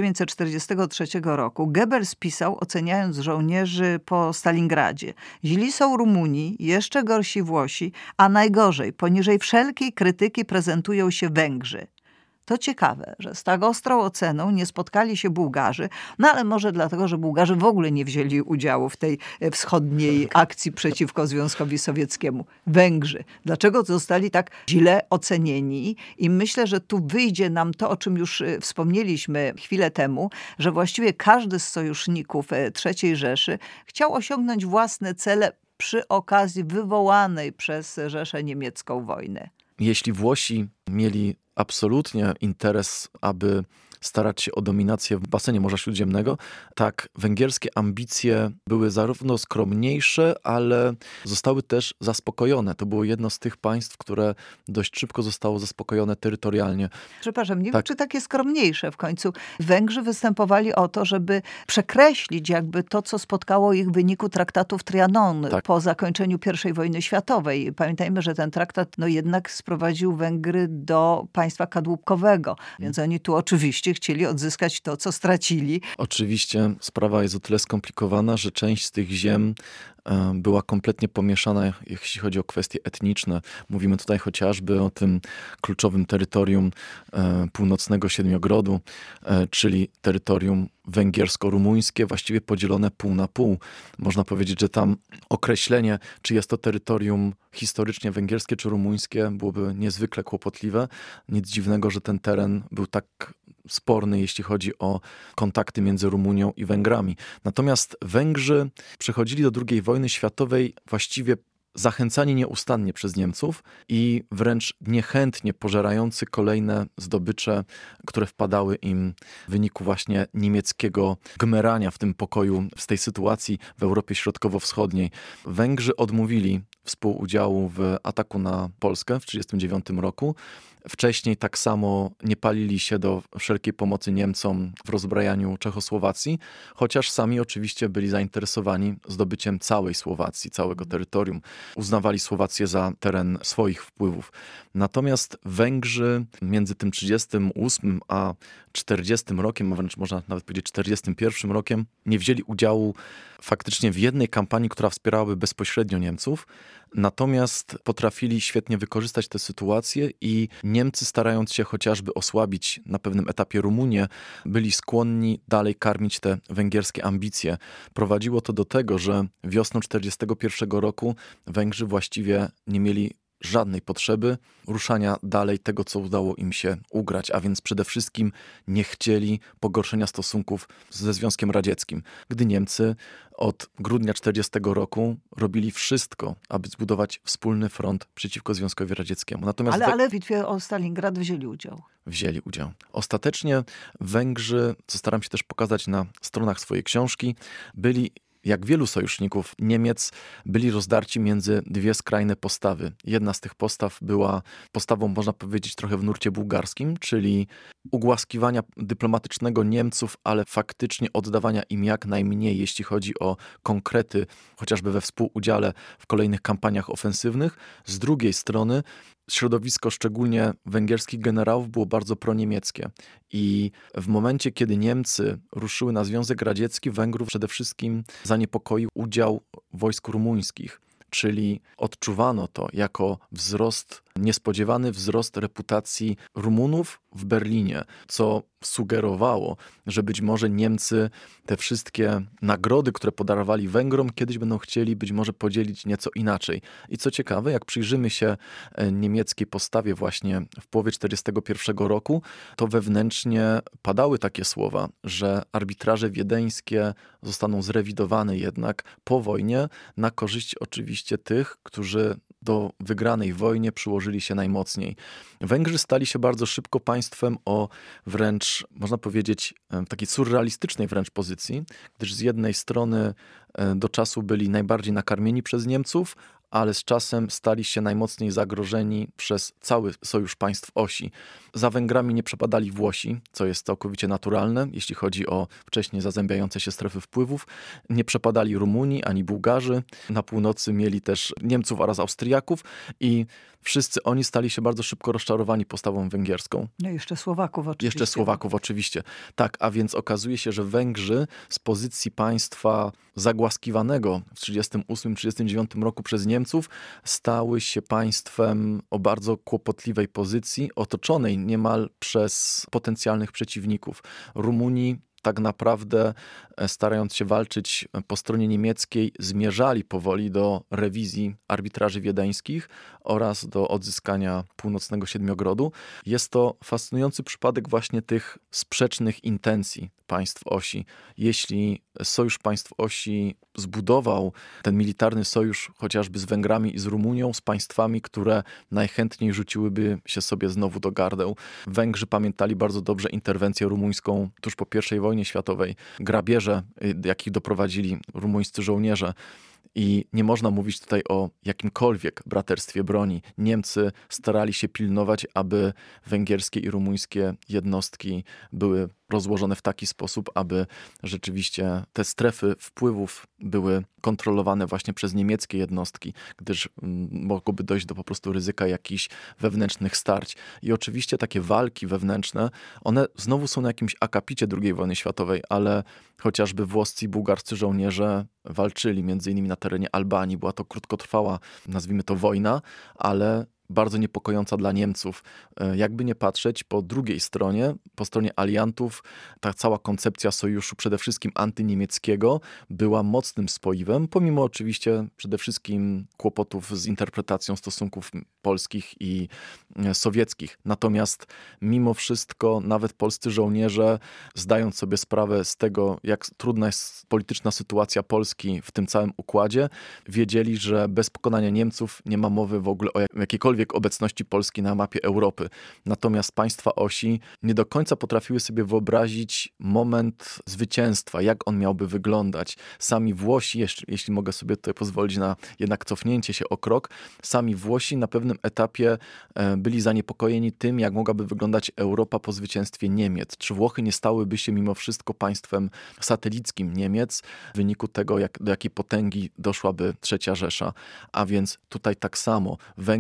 1943 roku Goebbels pisał, oceniając żołnierzy po Stalingradzie: źli są Rumuni, jeszcze gorsi Włosi, a najgorzej, poniżej wszelkiej krytyki prezentują się Węgrzy. To ciekawe, że z tak ostrą oceną nie spotkali się Bułgarzy, no ale może dlatego, że Bułgarzy w ogóle nie wzięli udziału w tej wschodniej akcji przeciwko Związkowi Sowieckiemu. Węgrzy. Dlaczego zostali tak źle ocenieni? I myślę, że tu wyjdzie nam to, o czym już wspomnieliśmy chwilę temu, że właściwie każdy z sojuszników III Rzeszy chciał osiągnąć własne cele przy okazji wywołanej przez Rzeszę Niemiecką wojny. Jeśli Włosi mieli absolutnie interes, aby starać się o dominację w basenie Morza Śródziemnego, tak węgierskie ambicje były zarówno skromniejsze, ale zostały też zaspokojone. To było jedno z tych państw, które dość szybko zostało zaspokojone terytorialnie. Przepraszam, nie wiem, czy takie skromniejsze w końcu. Węgrzy występowali o to, żeby przekreślić jakby to, co spotkało ich w wyniku traktatu w Trianon po zakończeniu I wojny światowej. Pamiętajmy, że ten traktat jednak sprowadził Węgry do państwa kadłubkowego, więc oni tu oczywiście chcieli odzyskać to, co stracili. Oczywiście sprawa jest o tyle skomplikowana, że część z tych ziem była kompletnie pomieszana, jeśli chodzi o kwestie etniczne. Mówimy tutaj chociażby o tym kluczowym terytorium północnego Siedmiogrodu, czyli terytorium węgiersko-rumuńskie, właściwie podzielone pół na pół. Można powiedzieć, że tam określenie, czy jest to terytorium historycznie węgierskie czy rumuńskie, byłoby niezwykle kłopotliwe. Nic dziwnego, że ten teren był tak sporny, jeśli chodzi o kontakty między Rumunią i Węgrami. Natomiast Węgrzy przechodzili do II wojny światowej właściwie zachęcani nieustannie przez Niemców i wręcz niechętnie pożerający kolejne zdobycze, które wpadały im w wyniku właśnie niemieckiego gmerania w tym pokoju, w tej sytuacji w Europie Środkowo-Wschodniej. Węgrzy odmówili współudziału w ataku na Polskę w 1939 roku. Wcześniej tak samo nie palili się do wszelkiej pomocy Niemcom w rozbrajaniu Czechosłowacji, chociaż sami oczywiście byli zainteresowani zdobyciem całej Słowacji, całego terytorium. Uznawali Słowację za teren swoich wpływów. Natomiast Węgrzy między tym 1938 a 1940 rokiem, a wręcz można nawet powiedzieć 1941 rokiem, nie wzięli udziału faktycznie w jednej kampanii, która wspierałaby bezpośrednio Niemców, natomiast potrafili świetnie wykorzystać tę sytuację i Niemcy, starając się chociażby osłabić na pewnym etapie Rumunię, byli skłonni dalej karmić te węgierskie ambicje. Prowadziło to do tego, że wiosną 1941 roku Węgrzy właściwie nie mieli żadnej potrzeby ruszania dalej tego, co udało im się ugrać, a więc przede wszystkim nie chcieli pogorszenia stosunków ze Związkiem Radzieckim, gdy Niemcy od grudnia 1940 roku robili wszystko, aby zbudować wspólny front przeciwko Związkowi Radzieckiemu. Natomiast Ale w bitwie o Stalingrad wzięli udział. Wzięli udział. Ostatecznie Węgrzy, co staram się też pokazać na stronach swojej książki, byli, jak wielu sojuszników Niemiec, byli rozdarci między dwie skrajne postawy. Jedna z tych postaw była postawą, można powiedzieć, trochę w nurcie bułgarskim, czyli ugłaskiwania dyplomatycznego Niemców, ale faktycznie oddawania im jak najmniej, jeśli chodzi o konkrety, chociażby we współudziale w kolejnych kampaniach ofensywnych. Z drugiej strony środowisko szczególnie węgierskich generałów było bardzo proniemieckie i w momencie, kiedy Niemcy ruszyły na Związek Radziecki, Węgrów przede wszystkim zaniepokoił udział wojsk rumuńskich, czyli odczuwano to jako niespodziewany wzrost reputacji Rumunów w Berlinie, co sugerowało, że być może Niemcy te wszystkie nagrody, które podarowali Węgrom, kiedyś będą chcieli być może podzielić nieco inaczej. I co ciekawe, jak przyjrzymy się niemieckiej postawie właśnie w połowie 1941 roku, to wewnętrznie padały takie słowa, że arbitraże wiedeńskie zostaną zrewidowane jednak po wojnie na korzyść oczywiście tych, którzy do wygranej wojnie przyłożyli się najmocniej. Węgrzy stali się bardzo szybko państwem o wręcz, można powiedzieć, takiej surrealistycznej wręcz pozycji, gdyż z jednej strony do czasu byli najbardziej nakarmieni przez Niemców, ale z czasem stali się najmocniej zagrożeni przez cały sojusz państw osi. Za Węgrami nie przepadali Włosi, co jest całkowicie naturalne, jeśli chodzi o wcześniej zazębiające się strefy wpływów. Nie przepadali Rumuni ani Bułgarzy. Na północy mieli też Niemców oraz Austriaków i wszyscy oni stali się bardzo szybko rozczarowani postawą węgierską. No jeszcze Słowaków oczywiście. Jeszcze Słowaków oczywiście. Tak, a więc okazuje się, że Węgrzy z pozycji państwa zagłaskiwanego w 1938-1939 roku przez Niemców stały się państwem o bardzo kłopotliwej pozycji, otoczonej niemal przez potencjalnych przeciwników. Rumuni tak naprawdę, starając się walczyć po stronie niemieckiej, zmierzali powoli do rewizji arbitraży wiedeńskich oraz do odzyskania północnego Siedmiogrodu. Jest to fascynujący przypadek właśnie tych sprzecznych intencji państw osi. Jeśli sojusz państw osi zbudował ten militarny sojusz chociażby z Węgrami i z Rumunią, z państwami, które najchętniej rzuciłyby się sobie znowu do gardeł. Węgrzy pamiętali bardzo dobrze interwencję rumuńską tuż po I wojnie światowej, grabieże, jakich doprowadzili rumuńscy żołnierze. I nie można mówić tutaj o jakimkolwiek braterstwie broni. Niemcy starali się pilnować, aby węgierskie i rumuńskie jednostki były rozłożone w taki sposób, aby rzeczywiście te strefy wpływów były kontrolowane właśnie przez niemieckie jednostki, gdyż mogłoby dojść do po prostu ryzyka jakichś wewnętrznych starć. I oczywiście takie walki wewnętrzne, one znowu są na jakimś akapicie II wojny światowej, ale chociażby włoscy i bułgarscy żołnierze walczyli między innymi na terenie Albanii. Była to krótkotrwała, nazwijmy to, wojna, ale bardzo niepokojąca dla Niemców. Jakby nie patrzeć, po drugiej stronie, po stronie aliantów, ta cała koncepcja sojuszu, przede wszystkim antyniemieckiego, była mocnym spoiwem, pomimo oczywiście przede wszystkim kłopotów z interpretacją stosunków polskich i sowieckich. Natomiast mimo wszystko nawet polscy żołnierze, zdając sobie sprawę z tego, jak trudna jest polityczna sytuacja Polski w tym całym układzie, wiedzieli, że bez pokonania Niemców nie ma mowy w ogóle o jakiejkolwiek obecności Polski na mapie Europy. Natomiast państwa osi nie do końca potrafiły sobie wyobrazić moment zwycięstwa, jak on miałby wyglądać. Sami Włosi, jeśli mogę sobie tutaj pozwolić na jednak cofnięcie się o krok, sami Włosi na pewnym etapie byli zaniepokojeni tym, jak mogłaby wyglądać Europa po zwycięstwie Niemiec. Czy Włochy nie stałyby się mimo wszystko państwem satelickim Niemiec w wyniku tego, do jakiej potęgi doszłaby III Rzesza. A więc tutaj tak samo Węgrzy, Rumuni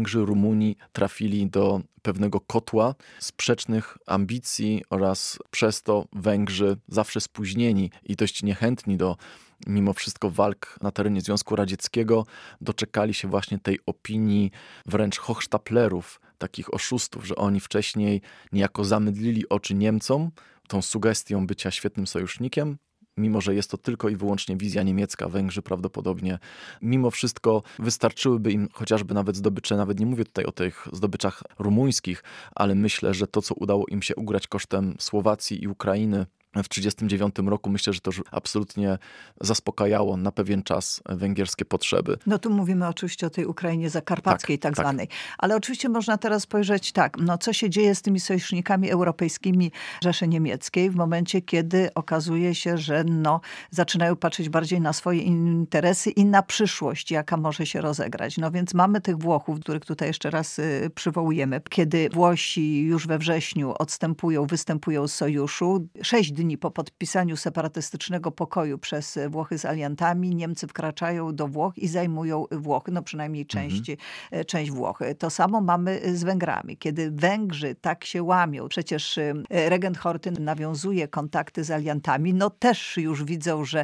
Rumuni trafili do pewnego kotła sprzecznych ambicji oraz przez to Węgrzy zawsze spóźnieni i dość niechętni do mimo wszystko walk na terenie Związku Radzieckiego doczekali się właśnie tej opinii wręcz hochsztaplerów, takich oszustów, że oni wcześniej niejako zamydlili oczy Niemcom tą sugestią bycia świetnym sojusznikiem, mimo że jest to tylko i wyłącznie wizja niemiecka. Węgrzy prawdopodobnie mimo wszystko wystarczyłyby im chociażby nawet zdobycze, nawet nie mówię tutaj o tych zdobyczach rumuńskich, ale myślę, że to, co udało im się ugrać kosztem Słowacji i Ukrainy w 1939 roku, myślę, że to już absolutnie zaspokajało na pewien czas węgierskie potrzeby. No tu mówimy oczywiście o tej Ukrainie zakarpackiej tak zwanej. Ale oczywiście można teraz spojrzeć co się dzieje z tymi sojusznikami europejskimi Rzeszy Niemieckiej w momencie, kiedy okazuje się, że zaczynają patrzeć bardziej na swoje interesy i na przyszłość, jaka może się rozegrać. No więc mamy tych Włochów, których tutaj jeszcze raz przywołujemy. Kiedy Włosi już we wrześniu występują z sojuszu, 6 dni po podpisaniu separatystycznego pokoju przez Włochy z aliantami, Niemcy wkraczają do Włoch i zajmują Włochy, przynajmniej część Włoch. To samo mamy z Węgrami. Kiedy Węgrzy tak się łamią, przecież regent Horthy nawiązuje kontakty z aliantami, też już widzą, że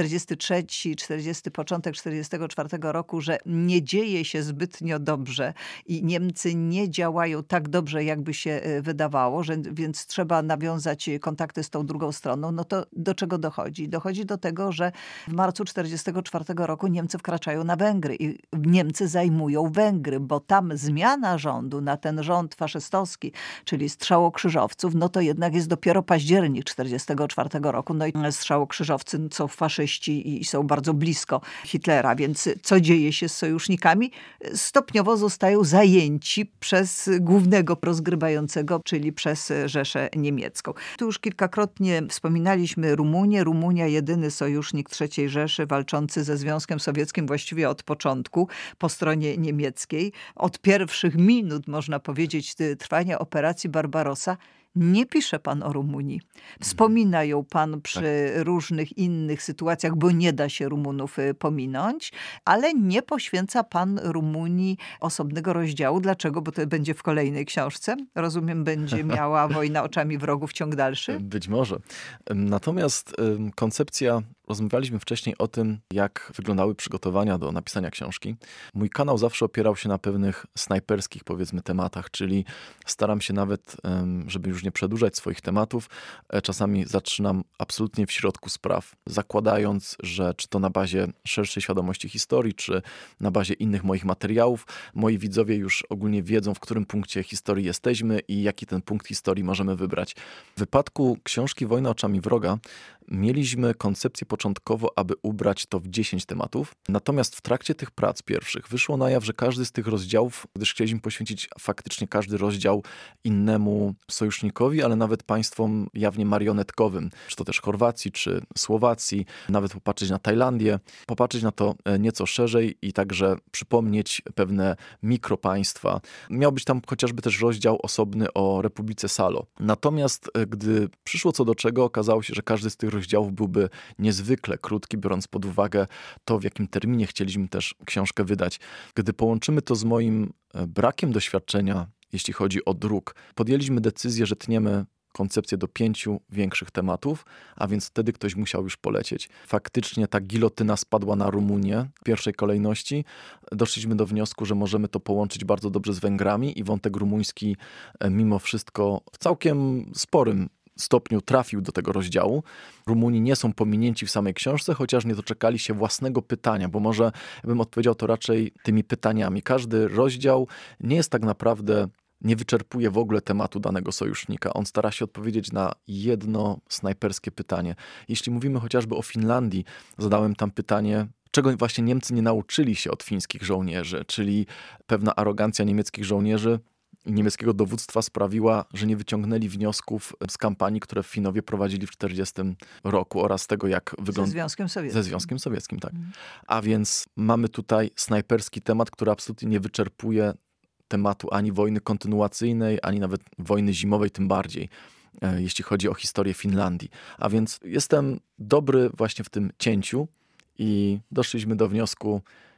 43, początek 44 roku, że nie dzieje się zbytnio dobrze i Niemcy nie działają tak dobrze, jakby się wydawało, więc trzeba nawiązać kontakty z tą drugą stroną. To do czego dochodzi? Dochodzi do tego, że w marcu 44 roku Niemcy wkraczają na Węgry i Niemcy zajmują Węgry, bo tam zmiana rządu na ten rząd faszystowski, czyli strzałokrzyżowców, to jednak jest dopiero październik 44 roku. I strzałokrzyżowcy są faszyści i są bardzo blisko Hitlera, więc co dzieje się z sojusznikami? Stopniowo zostają zajęci przez głównego rozgrywającego, czyli przez Rzeszę Niemiecką. Tu już kilkakrotnie wspominaliśmy Rumunię. Rumunia, jedyny sojusznik III Rzeszy walczący ze Związkiem Sowieckim właściwie od początku po stronie niemieckiej. Od pierwszych minut, można powiedzieć, trwania operacji Barbarossa. Nie pisze pan o Rumunii. Wspomina ją pan przy różnych innych sytuacjach, bo nie da się Rumunów pominąć, ale nie poświęca pan Rumunii osobnego rozdziału. Dlaczego? Bo to będzie w kolejnej książce. Rozumiem, będzie miała Wojna oczami wrogów ciąg dalszy? Być może. Natomiast koncepcja, rozmawialiśmy wcześniej o tym, jak wyglądały przygotowania do napisania książki. Mój kanał zawsze opierał się na pewnych snajperskich, powiedzmy, tematach, czyli staram się nawet, żeby już nie przedłużać swoich tematów, czasami zaczynam absolutnie w środku spraw, zakładając, że czy to na bazie szerszej świadomości historii, czy na bazie innych moich materiałów, moi widzowie już ogólnie wiedzą, w którym punkcie historii jesteśmy i jaki ten punkt historii możemy wybrać. W wypadku książki Wojna oczami wroga mieliśmy koncepcję początkowo, aby ubrać to w 10 tematów. Natomiast w trakcie tych prac pierwszych wyszło na jaw, że każdy z tych rozdziałów, gdyż chcieliśmy poświęcić faktycznie każdy rozdział innemu sojusznikowi, ale nawet państwom jawnie marionetkowym, czy to też Chorwacji, czy Słowacji, nawet popatrzeć na Tajlandię, popatrzeć na to nieco szerzej i także przypomnieć pewne mikropaństwa. Miał być tam chociażby też rozdział osobny o Republice Salo. Natomiast gdy przyszło co do czego, okazało się, że każdy z tych rozdziałów byłby niezwykle krótki, biorąc pod uwagę to, w jakim terminie chcieliśmy też książkę wydać. Gdy połączymy to z moim brakiem doświadczenia, jeśli chodzi o druk, podjęliśmy decyzję, że tniemy koncepcję do 5 większych tematów, a więc wtedy ktoś musiał już polecieć. Faktycznie ta gilotyna spadła na Rumunię w pierwszej kolejności. Doszliśmy do wniosku, że możemy to połączyć bardzo dobrze z Węgrami i wątek rumuński mimo wszystko w całkiem sporym stopniu trafił do tego rozdziału. Rumuni nie są pominięci w samej książce, chociaż nie doczekali się własnego pytania, bo może ja bym odpowiedział to raczej tymi pytaniami. Każdy rozdział nie jest tak naprawdę, nie wyczerpuje w ogóle tematu danego sojusznika. On stara się odpowiedzieć na jedno snajperskie pytanie. Jeśli mówimy chociażby o Finlandii, zadałem tam pytanie, czego właśnie Niemcy nie nauczyli się od fińskich żołnierzy, czyli pewna arogancja niemieckich żołnierzy i niemieckiego dowództwa sprawiła, że nie wyciągnęli wniosków z kampanii, które Finowie prowadzili w 1940 roku oraz tego, jak wygląda... Ze Związkiem Sowieckim, tak. A więc mamy tutaj snajperski temat, który absolutnie nie wyczerpuje tematu ani wojny kontynuacyjnej, ani nawet wojny zimowej, tym bardziej, jeśli chodzi o historię Finlandii. A więc jestem dobry właśnie w tym cięciu i doszliśmy do wniosku,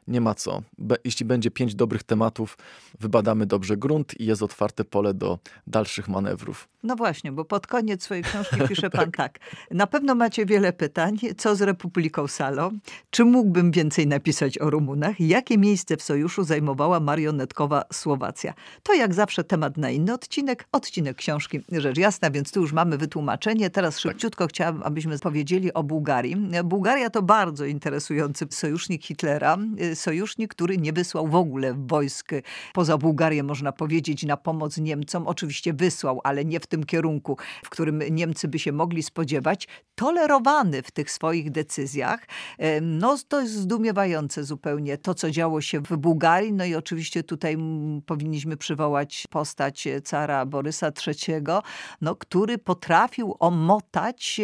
nie ma co. Jeśli będzie 5 dobrych tematów, wybadamy dobrze grunt i jest otwarte pole do dalszych manewrów. No właśnie, bo pod koniec swojej książki pisze pan tak. Na pewno macie wiele pytań. Co z Republiką Salo? Czy mógłbym więcej napisać o Rumunach? Jakie miejsce w sojuszu zajmowała marionetkowa Słowacja? To jak zawsze temat na inny odcinek. Odcinek książki rzecz jasna, więc tu już mamy wytłumaczenie. Teraz szybciutko chciałabym, abyśmy powiedzieli o Bułgarii. Bułgaria to bardzo interesujący sojusznik Hitlera. Sojusznik, który nie wysłał w ogóle wojsk poza Bułgarię, można powiedzieć, na pomoc Niemcom. Oczywiście wysłał, ale nie w tym kierunku, w którym Niemcy by się mogli spodziewać. Tolerowany w tych swoich decyzjach. No to jest zdumiewające zupełnie to, co działo się w Bułgarii. No i oczywiście tutaj powinniśmy przywołać postać cara Borysa III, no, który potrafił omotać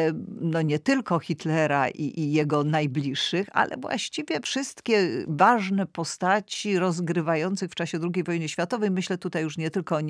no nie tylko Hitlera i jego najbliższych, ale właściwie wszystkie ważne postaci rozgrywających w czasie II wojny światowej. Myślę tutaj już nie tylko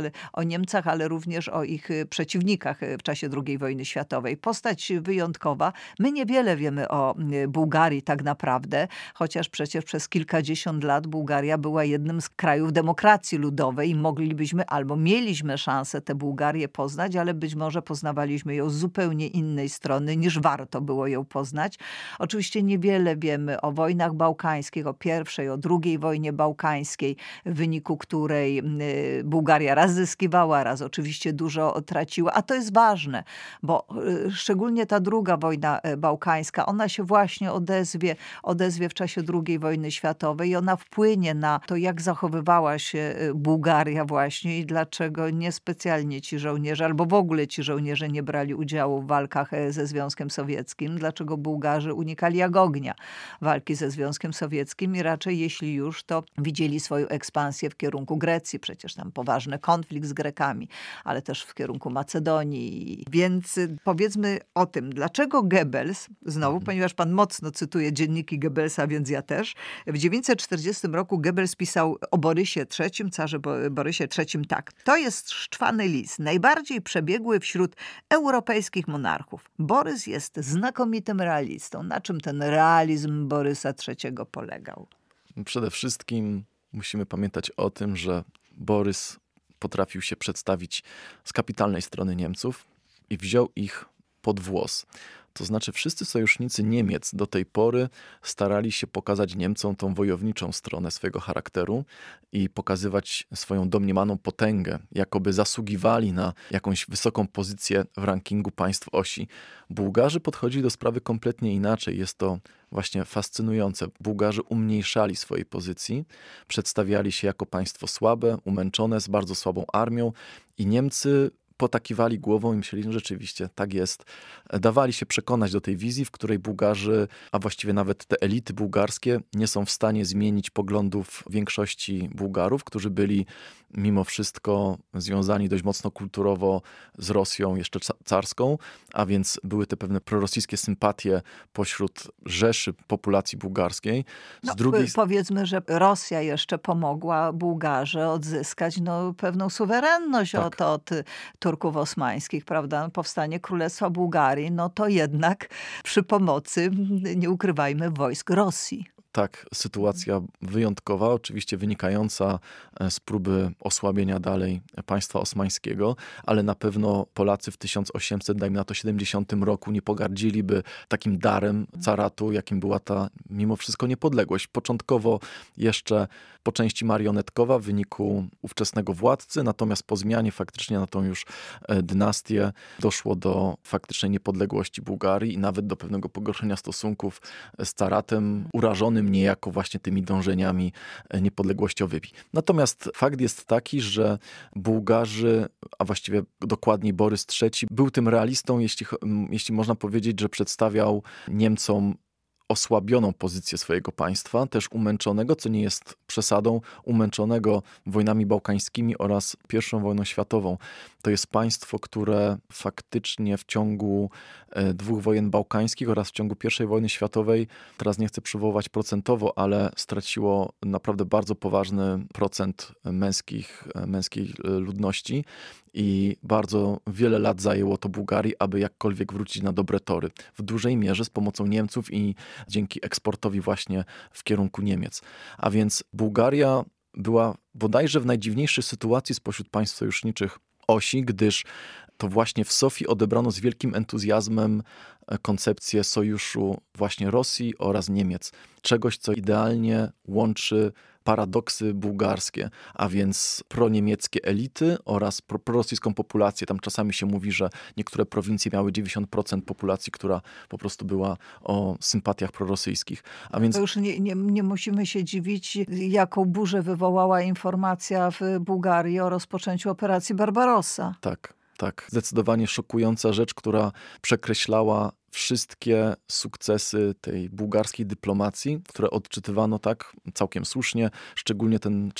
o Niemcach, ale również o ich przeciwnikach w czasie II wojny światowej. Postać wyjątkowa. My niewiele wiemy o Bułgarii tak naprawdę, chociaż przecież przez kilkadziesiąt lat Bułgaria była jednym z krajów demokracji ludowej i moglibyśmy albo mieliśmy szansę tę Bułgarię poznać, ale być może poznawaliśmy ją z zupełnie innej strony niż warto było ją poznać. Oczywiście niewiele wiemy o wojnach bałkańskich, o pierwszej, o drugiej wojnie bałkańskiej, w wyniku której Bułgaria raz zyskiwała, raz oczywiście dużo traciła. A to jest ważne, bo szczególnie ta druga wojna bałkańska, ona się właśnie odezwie w czasie II wojny światowej i ona wpłynie na to, jak zachowywała się Bułgaria właśnie i dlaczego niespecjalnie ci żołnierze, albo w ogóle ci żołnierze nie brali udziału w walkach ze Związkiem Sowieckim, dlaczego Bułgarzy unikali jak ognia walki ze Związkiem Sowieckim i raczej jeśli już, to widzieli swoją ekspansję w kierunku Grecji, przecież tam poważny konflikt z Grekami, ale też w kierunku Macedonii. Więc powiedzmy o tym, dlaczego Goebbels, znowu, ponieważ pan mocno cytuje dzienniki Goebbelsa, więc ja też, w 1940 roku Goebbels pisał o Borysie III, carze Borysie III tak. To jest szczwany lis, najbardziej przebiegły wśród europejskich monarchów. Borys jest znakomitym realistą. Na czym ten realizm Borysa III polegał? Przede wszystkim musimy pamiętać o tym, że Borys potrafił się przedstawić z kapitalnej strony Niemców i wziął ich pod włos. To znaczy wszyscy sojusznicy Niemiec do tej pory starali się pokazać Niemcom tą wojowniczą stronę swojego charakteru i pokazywać swoją domniemaną potęgę, jakoby zasługiwali na jakąś wysoką pozycję w rankingu państw osi. Bułgarzy podchodzili do sprawy kompletnie inaczej. Jest to właśnie fascynujące. Bułgarzy umniejszali swojej pozycji, przedstawiali się jako państwo słabe, umęczone, z bardzo słabą armią i Niemcy potakiwali głową i myśleli, że rzeczywiście tak jest. Dawali się przekonać do tej wizji, w której Bułgarzy, a właściwie nawet te elity bułgarskie nie są w stanie zmienić poglądów większości Bułgarów, którzy byli mimo wszystko związani dość mocno kulturowo z Rosją jeszcze carską, a więc były te pewne prorosyjskie sympatie pośród rzeszy populacji bułgarskiej. Powiedzmy, że Rosja jeszcze pomogła Bułgarze odzyskać pewną suwerenność od Turków osmańskich, prawda? Powstanie Królestwa Bułgarii, to jednak przy pomocy, nie ukrywajmy, wojsk Rosji. Tak, sytuacja wyjątkowa, oczywiście wynikająca z próby osłabienia dalej państwa osmańskiego, ale na pewno Polacy w 1870 roku nie pogardziliby takim darem caratu, jakim była ta mimo wszystko niepodległość. Początkowo jeszcze po części marionetkowa w wyniku ówczesnego władcy, natomiast po zmianie faktycznie na tą już dynastię doszło do faktycznej niepodległości Bułgarii i nawet do pewnego pogorszenia stosunków z caratem, urażonym niejako właśnie tymi dążeniami niepodległościowymi. Natomiast fakt jest taki, że Bułgarzy, a właściwie dokładniej Borys III, był tym realistą, jeśli można powiedzieć, że przedstawiał Niemcom osłabioną pozycję swojego państwa, też umęczonego, co nie jest przesadą, umęczonego wojnami bałkańskimi oraz I wojną światową. To jest państwo, które faktycznie w ciągu dwóch wojen bałkańskich oraz w ciągu I wojny światowej, teraz nie chcę przywoływać procentowo, ale straciło naprawdę bardzo poważny procent męskiej ludności i bardzo wiele lat zajęło to Bułgarii, aby jakkolwiek wrócić na dobre tory. W dużej mierze z pomocą Niemców i dzięki eksportowi właśnie w kierunku Niemiec. A więc Bułgaria była bodajże w najdziwniejszej sytuacji spośród państw sojuszniczych osi, gdyż to właśnie w Sofii odebrano z wielkim entuzjazmem koncepcję sojuszu właśnie Rosji oraz Niemiec. Czegoś, co idealnie łączy paradoksy bułgarskie, a więc proniemieckie elity oraz prorosyjską populację. Tam czasami się mówi, że niektóre prowincje miały 90% populacji, która po prostu była o sympatiach prorosyjskich. A więc To już nie musimy się dziwić, jaką burzę wywołała informacja w Bułgarii o rozpoczęciu operacji Barbarossa. tak. Zdecydowanie szokująca rzecz, która przekreślała wszystkie sukcesy tej bułgarskiej dyplomacji, które odczytywano tak całkiem słusznie, szczególnie ten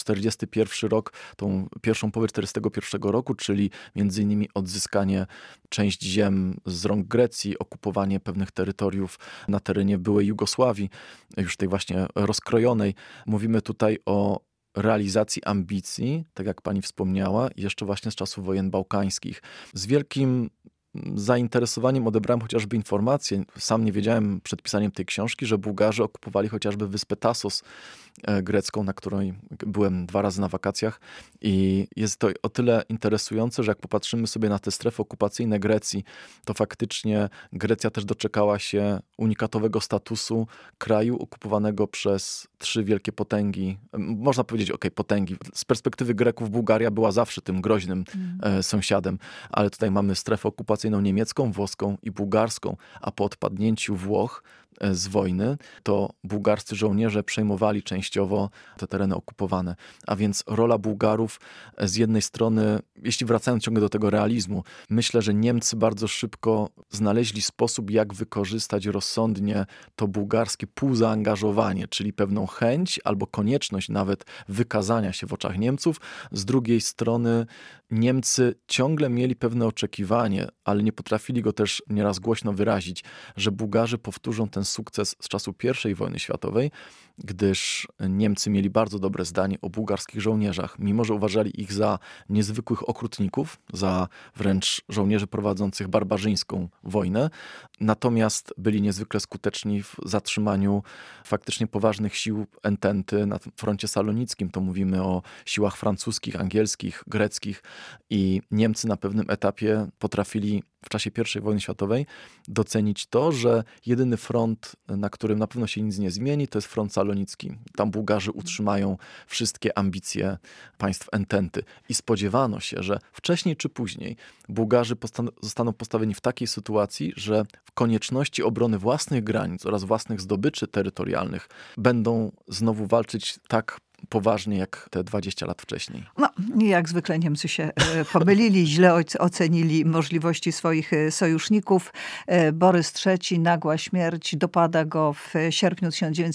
41 rok, tą pierwszą połowę 41 roku, czyli między innymi odzyskanie części ziem z rąk Grecji, okupowanie pewnych terytoriów na terenie byłej Jugosławii, już tej właśnie rozkrojonej. Mówimy tutaj o realizacji ambicji, tak jak pani wspomniała, jeszcze właśnie z czasów wojen bałkańskich. Z wielkim zainteresowaniem odebrałem chociażby informację, sam nie wiedziałem przed pisaniem tej książki, że Bułgarzy okupowali chociażby wyspę Tasos grecką, na której byłem 2 razy na wakacjach i jest to o tyle interesujące, że jak popatrzymy sobie na te strefy okupacyjne Grecji, to faktycznie Grecja też doczekała się unikatowego statusu kraju okupowanego przez 3 wielkie potęgi. Można powiedzieć, potęgi. Z perspektywy Greków Bułgaria była zawsze tym groźnym sąsiadem, ale tutaj mamy strefę okupacyjną niemiecką, włoską i bułgarską, a po odpadnięciu Włoch z wojny, to bułgarscy żołnierze przejmowali częściowo te tereny okupowane. A więc rola Bułgarów z jednej strony, jeśli wracając ciągle do tego realizmu, myślę, że Niemcy bardzo szybko znaleźli sposób, jak wykorzystać rozsądnie to bułgarskie półzaangażowanie, czyli pewną chęć albo konieczność nawet wykazania się w oczach Niemców. Z drugiej strony Niemcy ciągle mieli pewne oczekiwanie, ale nie potrafili go też nieraz głośno wyrazić, że Bułgarzy powtórzą ten sukces z czasu I wojny światowej, gdyż Niemcy mieli bardzo dobre zdanie o bułgarskich żołnierzach, mimo że uważali ich za niezwykłych okrutników, za wręcz żołnierzy prowadzących barbarzyńską wojnę, natomiast byli niezwykle skuteczni w zatrzymaniu faktycznie poważnych sił ententy na froncie salonickim. To mówimy o siłach francuskich, angielskich, greckich i Niemcy na pewnym etapie potrafili w czasie I wojny światowej docenić to, że jedyny front, na którym na pewno się nic nie zmieni, to jest front salonicki. Tam Bułgarzy utrzymają wszystkie ambicje państw ententy. I spodziewano się, że wcześniej czy później Bułgarzy zostaną postawieni w takiej sytuacji, że w konieczności obrony własnych granic oraz własnych zdobyczy terytorialnych będą znowu walczyć tak poważnie jak te 20 lat wcześniej. No, jak zwykle Niemcy się pomylili, źle ocenili możliwości swoich sojuszników. Borys III, nagła śmierć, dopada go w sierpniu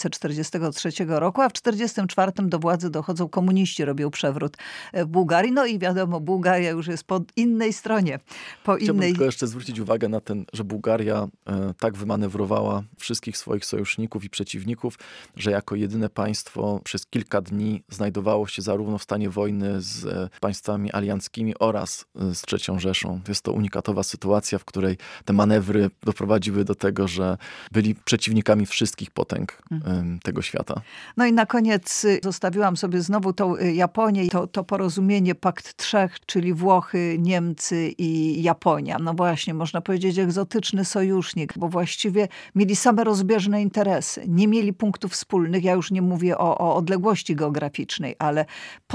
1943 roku, a w 1944 do władzy dochodzą komuniści, robią przewrót w Bułgarii. No i wiadomo, Bułgaria już jest po innej stronie. Chciałbym tylko jeszcze zwrócić uwagę na ten, że Bułgaria tak wymanewrowała wszystkich swoich sojuszników i przeciwników, że jako jedyne państwo przez kilka dni znajdowało się zarówno w stanie wojny z państwami alianckimi oraz z III Rzeszą. Jest to unikatowa sytuacja, w której te manewry doprowadziły do tego, że byli przeciwnikami wszystkich potęg tego świata. No i na koniec zostawiłam sobie znowu tą Japonię, to porozumienie Pakt Trzech, czyli Włochy, Niemcy i Japonia. No właśnie, można powiedzieć egzotyczny sojusznik, bo właściwie mieli same rozbieżne interesy. Nie mieli punktów wspólnych. Ja już nie mówię o odległości geograficznej, ale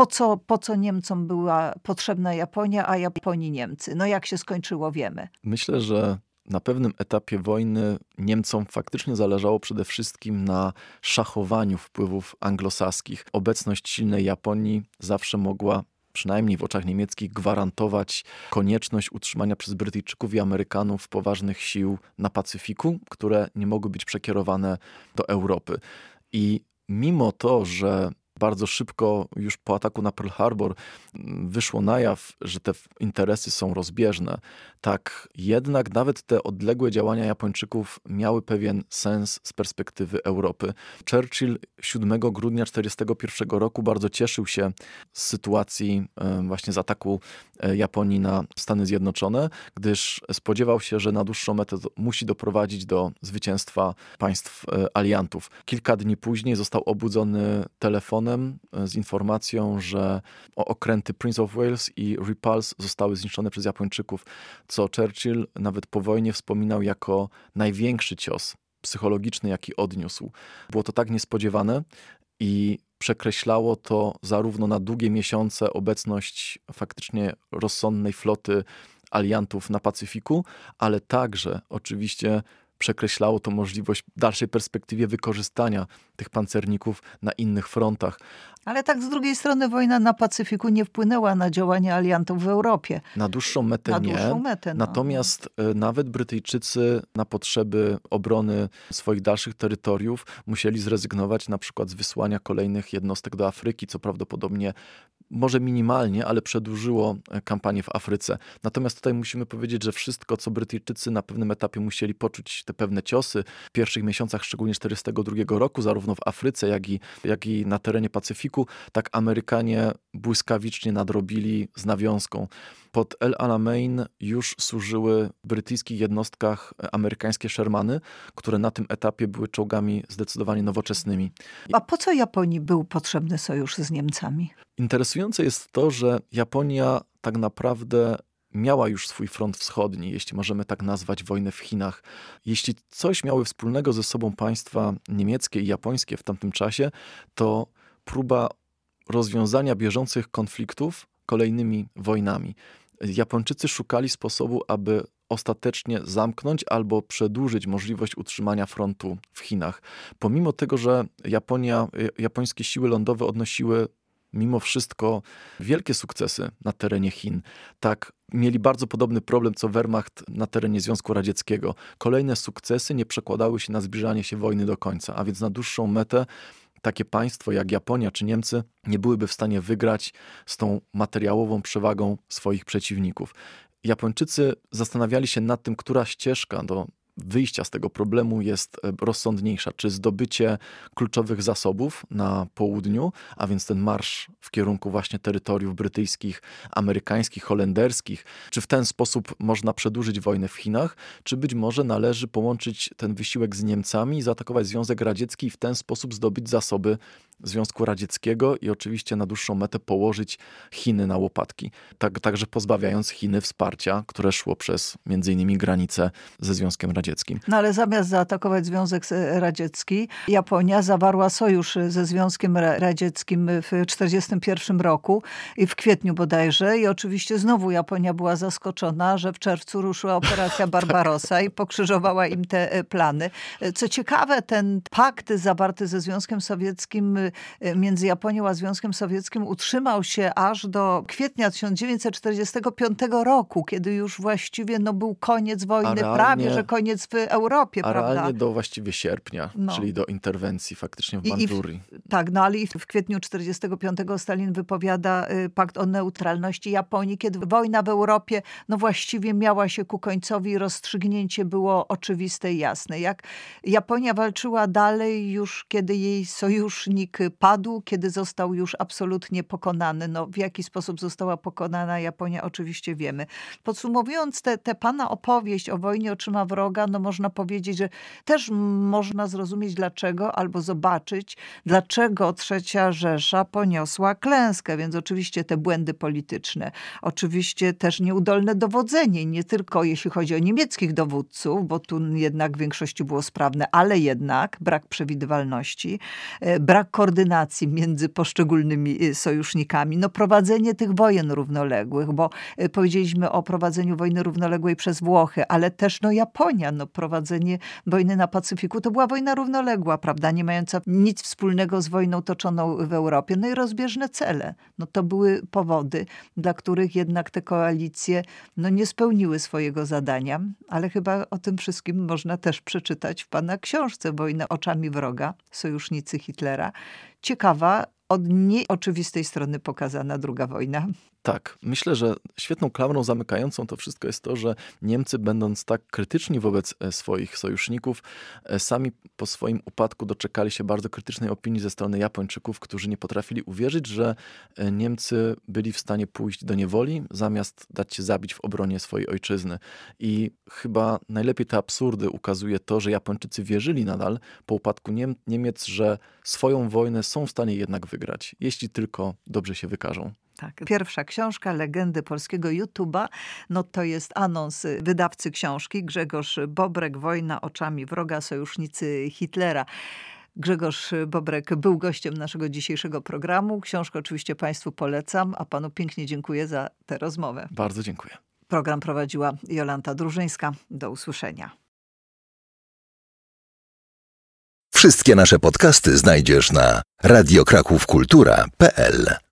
po co Niemcom była potrzebna Japonia, a Japonii Niemcy? No jak się skończyło, wiemy. Myślę, że na pewnym etapie wojny Niemcom faktycznie zależało przede wszystkim na szachowaniu wpływów anglosaskich. Obecność silnej Japonii zawsze mogła, przynajmniej w oczach niemieckich, gwarantować konieczność utrzymania przez Brytyjczyków i Amerykanów poważnych sił na Pacyfiku, które nie mogły być przekierowane do Europy. I mimo to, że bardzo szybko, już po ataku na Pearl Harbor, wyszło na jaw, że te interesy są rozbieżne, tak jednak nawet te odległe działania Japończyków miały pewien sens z perspektywy Europy. Churchill 7 grudnia 1941 roku bardzo cieszył się z sytuacji właśnie z ataku Japonii na Stany Zjednoczone, gdyż spodziewał się, że na dłuższą metę musi doprowadzić do zwycięstwa państw aliantów. Kilka dni później został obudzony telefonem z informacją, że okręty Prince of Wales i Repulse zostały zniszczone przez Japończyków, co Churchill nawet po wojnie wspominał jako największy cios psychologiczny, jaki odniósł. Było to tak niespodziewane i przekreślało to zarówno na długie miesiące obecność faktycznie rozsądnej floty aliantów na Pacyfiku, ale także oczywiście przekreślało to możliwość w dalszej perspektywie wykorzystania tych pancerników na innych frontach. Ale tak z drugiej strony wojna na Pacyfiku nie wpłynęła na działania aliantów w Europie. Na dłuższą metę Na nie. dłuższą metę, no. Natomiast nawet Brytyjczycy na potrzeby obrony swoich dalszych terytoriów musieli zrezygnować na przykład z wysłania kolejnych jednostek do Afryki, co prawdopodobnie może minimalnie, ale przedłużyło kampanię w Afryce. Natomiast tutaj musimy powiedzieć, że wszystko, co Brytyjczycy na pewnym etapie musieli poczuć, te pewne ciosy w pierwszych miesiącach, szczególnie 1942 roku, zarówno w Afryce, jak i na terenie Pacyfiku, tak Amerykanie błyskawicznie nadrobili z nawiązką. Pod El Alamein już służyły w brytyjskich jednostkach amerykańskie Shermany, które na tym etapie były czołgami zdecydowanie nowoczesnymi. A po co Japonii był potrzebny sojusz z Niemcami? Interesujące jest to, że Japonia tak naprawdę miała już swój front wschodni, jeśli możemy tak nazwać wojnę w Chinach. Jeśli coś miały wspólnego ze sobą państwa niemieckie i japońskie w tamtym czasie, to próba rozwiązania bieżących konfliktów kolejnymi wojnami. Japończycy szukali sposobu, aby ostatecznie zamknąć albo przedłużyć możliwość utrzymania frontu w Chinach. Pomimo tego, że japońskie siły lądowe odnosiły mimo wszystko wielkie sukcesy na terenie Chin, tak mieli bardzo podobny problem co Wehrmacht na terenie Związku Radzieckiego. Kolejne sukcesy nie przekładały się na zbliżanie się wojny do końca, a więc na dłuższą metę takie państwo jak Japonia czy Niemcy nie byłyby w stanie wygrać z tą materiałową przewagą swoich przeciwników. Japończycy zastanawiali się nad tym, która ścieżka do wyjścia z tego problemu jest rozsądniejsza. Czy zdobycie kluczowych zasobów na południu, a więc ten marsz w kierunku właśnie terytoriów brytyjskich, amerykańskich, holenderskich, czy w ten sposób można przedłużyć wojnę w Chinach, czy być może należy połączyć ten wysiłek z Niemcami, zaatakować Związek Radziecki i w ten sposób zdobyć zasoby Związku Radzieckiego i oczywiście na dłuższą metę położyć Chiny na łopatki. Także pozbawiając Chiny wsparcia, które szło przez m.in. granicę ze Związkiem Radzieckim. No ale zamiast zaatakować Związek Radziecki, Japonia zawarła sojusz ze Związkiem Radzieckim w 1941 roku i w kwietniu bodajże. I oczywiście znowu Japonia była zaskoczona, że w czerwcu ruszyła operacja Barbarossa i pokrzyżowała im te plany. Co ciekawe, ten pakt zawarty ze Związkiem Sowieckim między Japonią a Związkiem Sowieckim utrzymał się aż do kwietnia 1945 roku, kiedy już właściwie był koniec wojny, prawie że koniec w Europie, a prawda? realnie do właściwie sierpnia, czyli do interwencji faktycznie w Mandżurii. Tak, ale i w kwietniu 1945 Stalin wypowiada pakt o neutralności Japonii, kiedy wojna w Europie właściwie miała się ku końcowi i rozstrzygnięcie było oczywiste i jasne. Jak Japonia walczyła dalej już, kiedy jej sojusznik padł, kiedy został już absolutnie pokonany. W jaki sposób została pokonana Japonia, oczywiście wiemy. Podsumowując tę pana opowieść o wojnie oczyma wroga, można powiedzieć, że też można zrozumieć dlaczego, albo zobaczyć, dlaczego III Rzesza poniosła klęskę. Więc oczywiście te błędy polityczne, oczywiście też nieudolne dowodzenie, nie tylko jeśli chodzi o niemieckich dowódców, bo tu jednak w większości było sprawne, ale jednak brak przewidywalności, brak koordynacji między poszczególnymi sojusznikami, prowadzenie tych wojen równoległych, bo powiedzieliśmy o prowadzeniu wojny równoległej przez Włochy, ale też Japonia, prowadzenie wojny na Pacyfiku to była wojna równoległa, prawda, nie mająca nic wspólnego z wojną toczoną w Europie. I rozbieżne cele. To były powody, dla których jednak te koalicje nie spełniły swojego zadania, ale chyba o tym wszystkim można też przeczytać w pana książce Wojna oczami wroga, sojusznicy Hitlera. Ciekawa, od nieoczywistej strony pokazana II wojna. Tak, myślę, że świetną klamrą zamykającą to wszystko jest to, że Niemcy, będąc tak krytyczni wobec swoich sojuszników, sami po swoim upadku doczekali się bardzo krytycznej opinii ze strony Japończyków, którzy nie potrafili uwierzyć, że Niemcy byli w stanie pójść do niewoli, zamiast dać się zabić w obronie swojej ojczyzny. I chyba najlepiej te absurdy ukazuje to, że Japończycy wierzyli nadal po upadku Niemiec, że swoją wojnę są w stanie jednak wygrać, jeśli tylko dobrze się wykażą. Tak. Pierwsza książka Legendy polskiego YouTube'a, no to jest anons wydawcy książki Grzegorz Bobrek, Wojna oczami wroga, sojusznicy Hitlera. Grzegorz Bobrek był gościem naszego dzisiejszego programu. Książkę oczywiście Państwu polecam, a Panu pięknie dziękuję za tę rozmowę. Bardzo dziękuję. Program prowadziła Jolanta Drużyńska. Do usłyszenia. Wszystkie nasze podcasty znajdziesz na radiokrakówkultura.pl.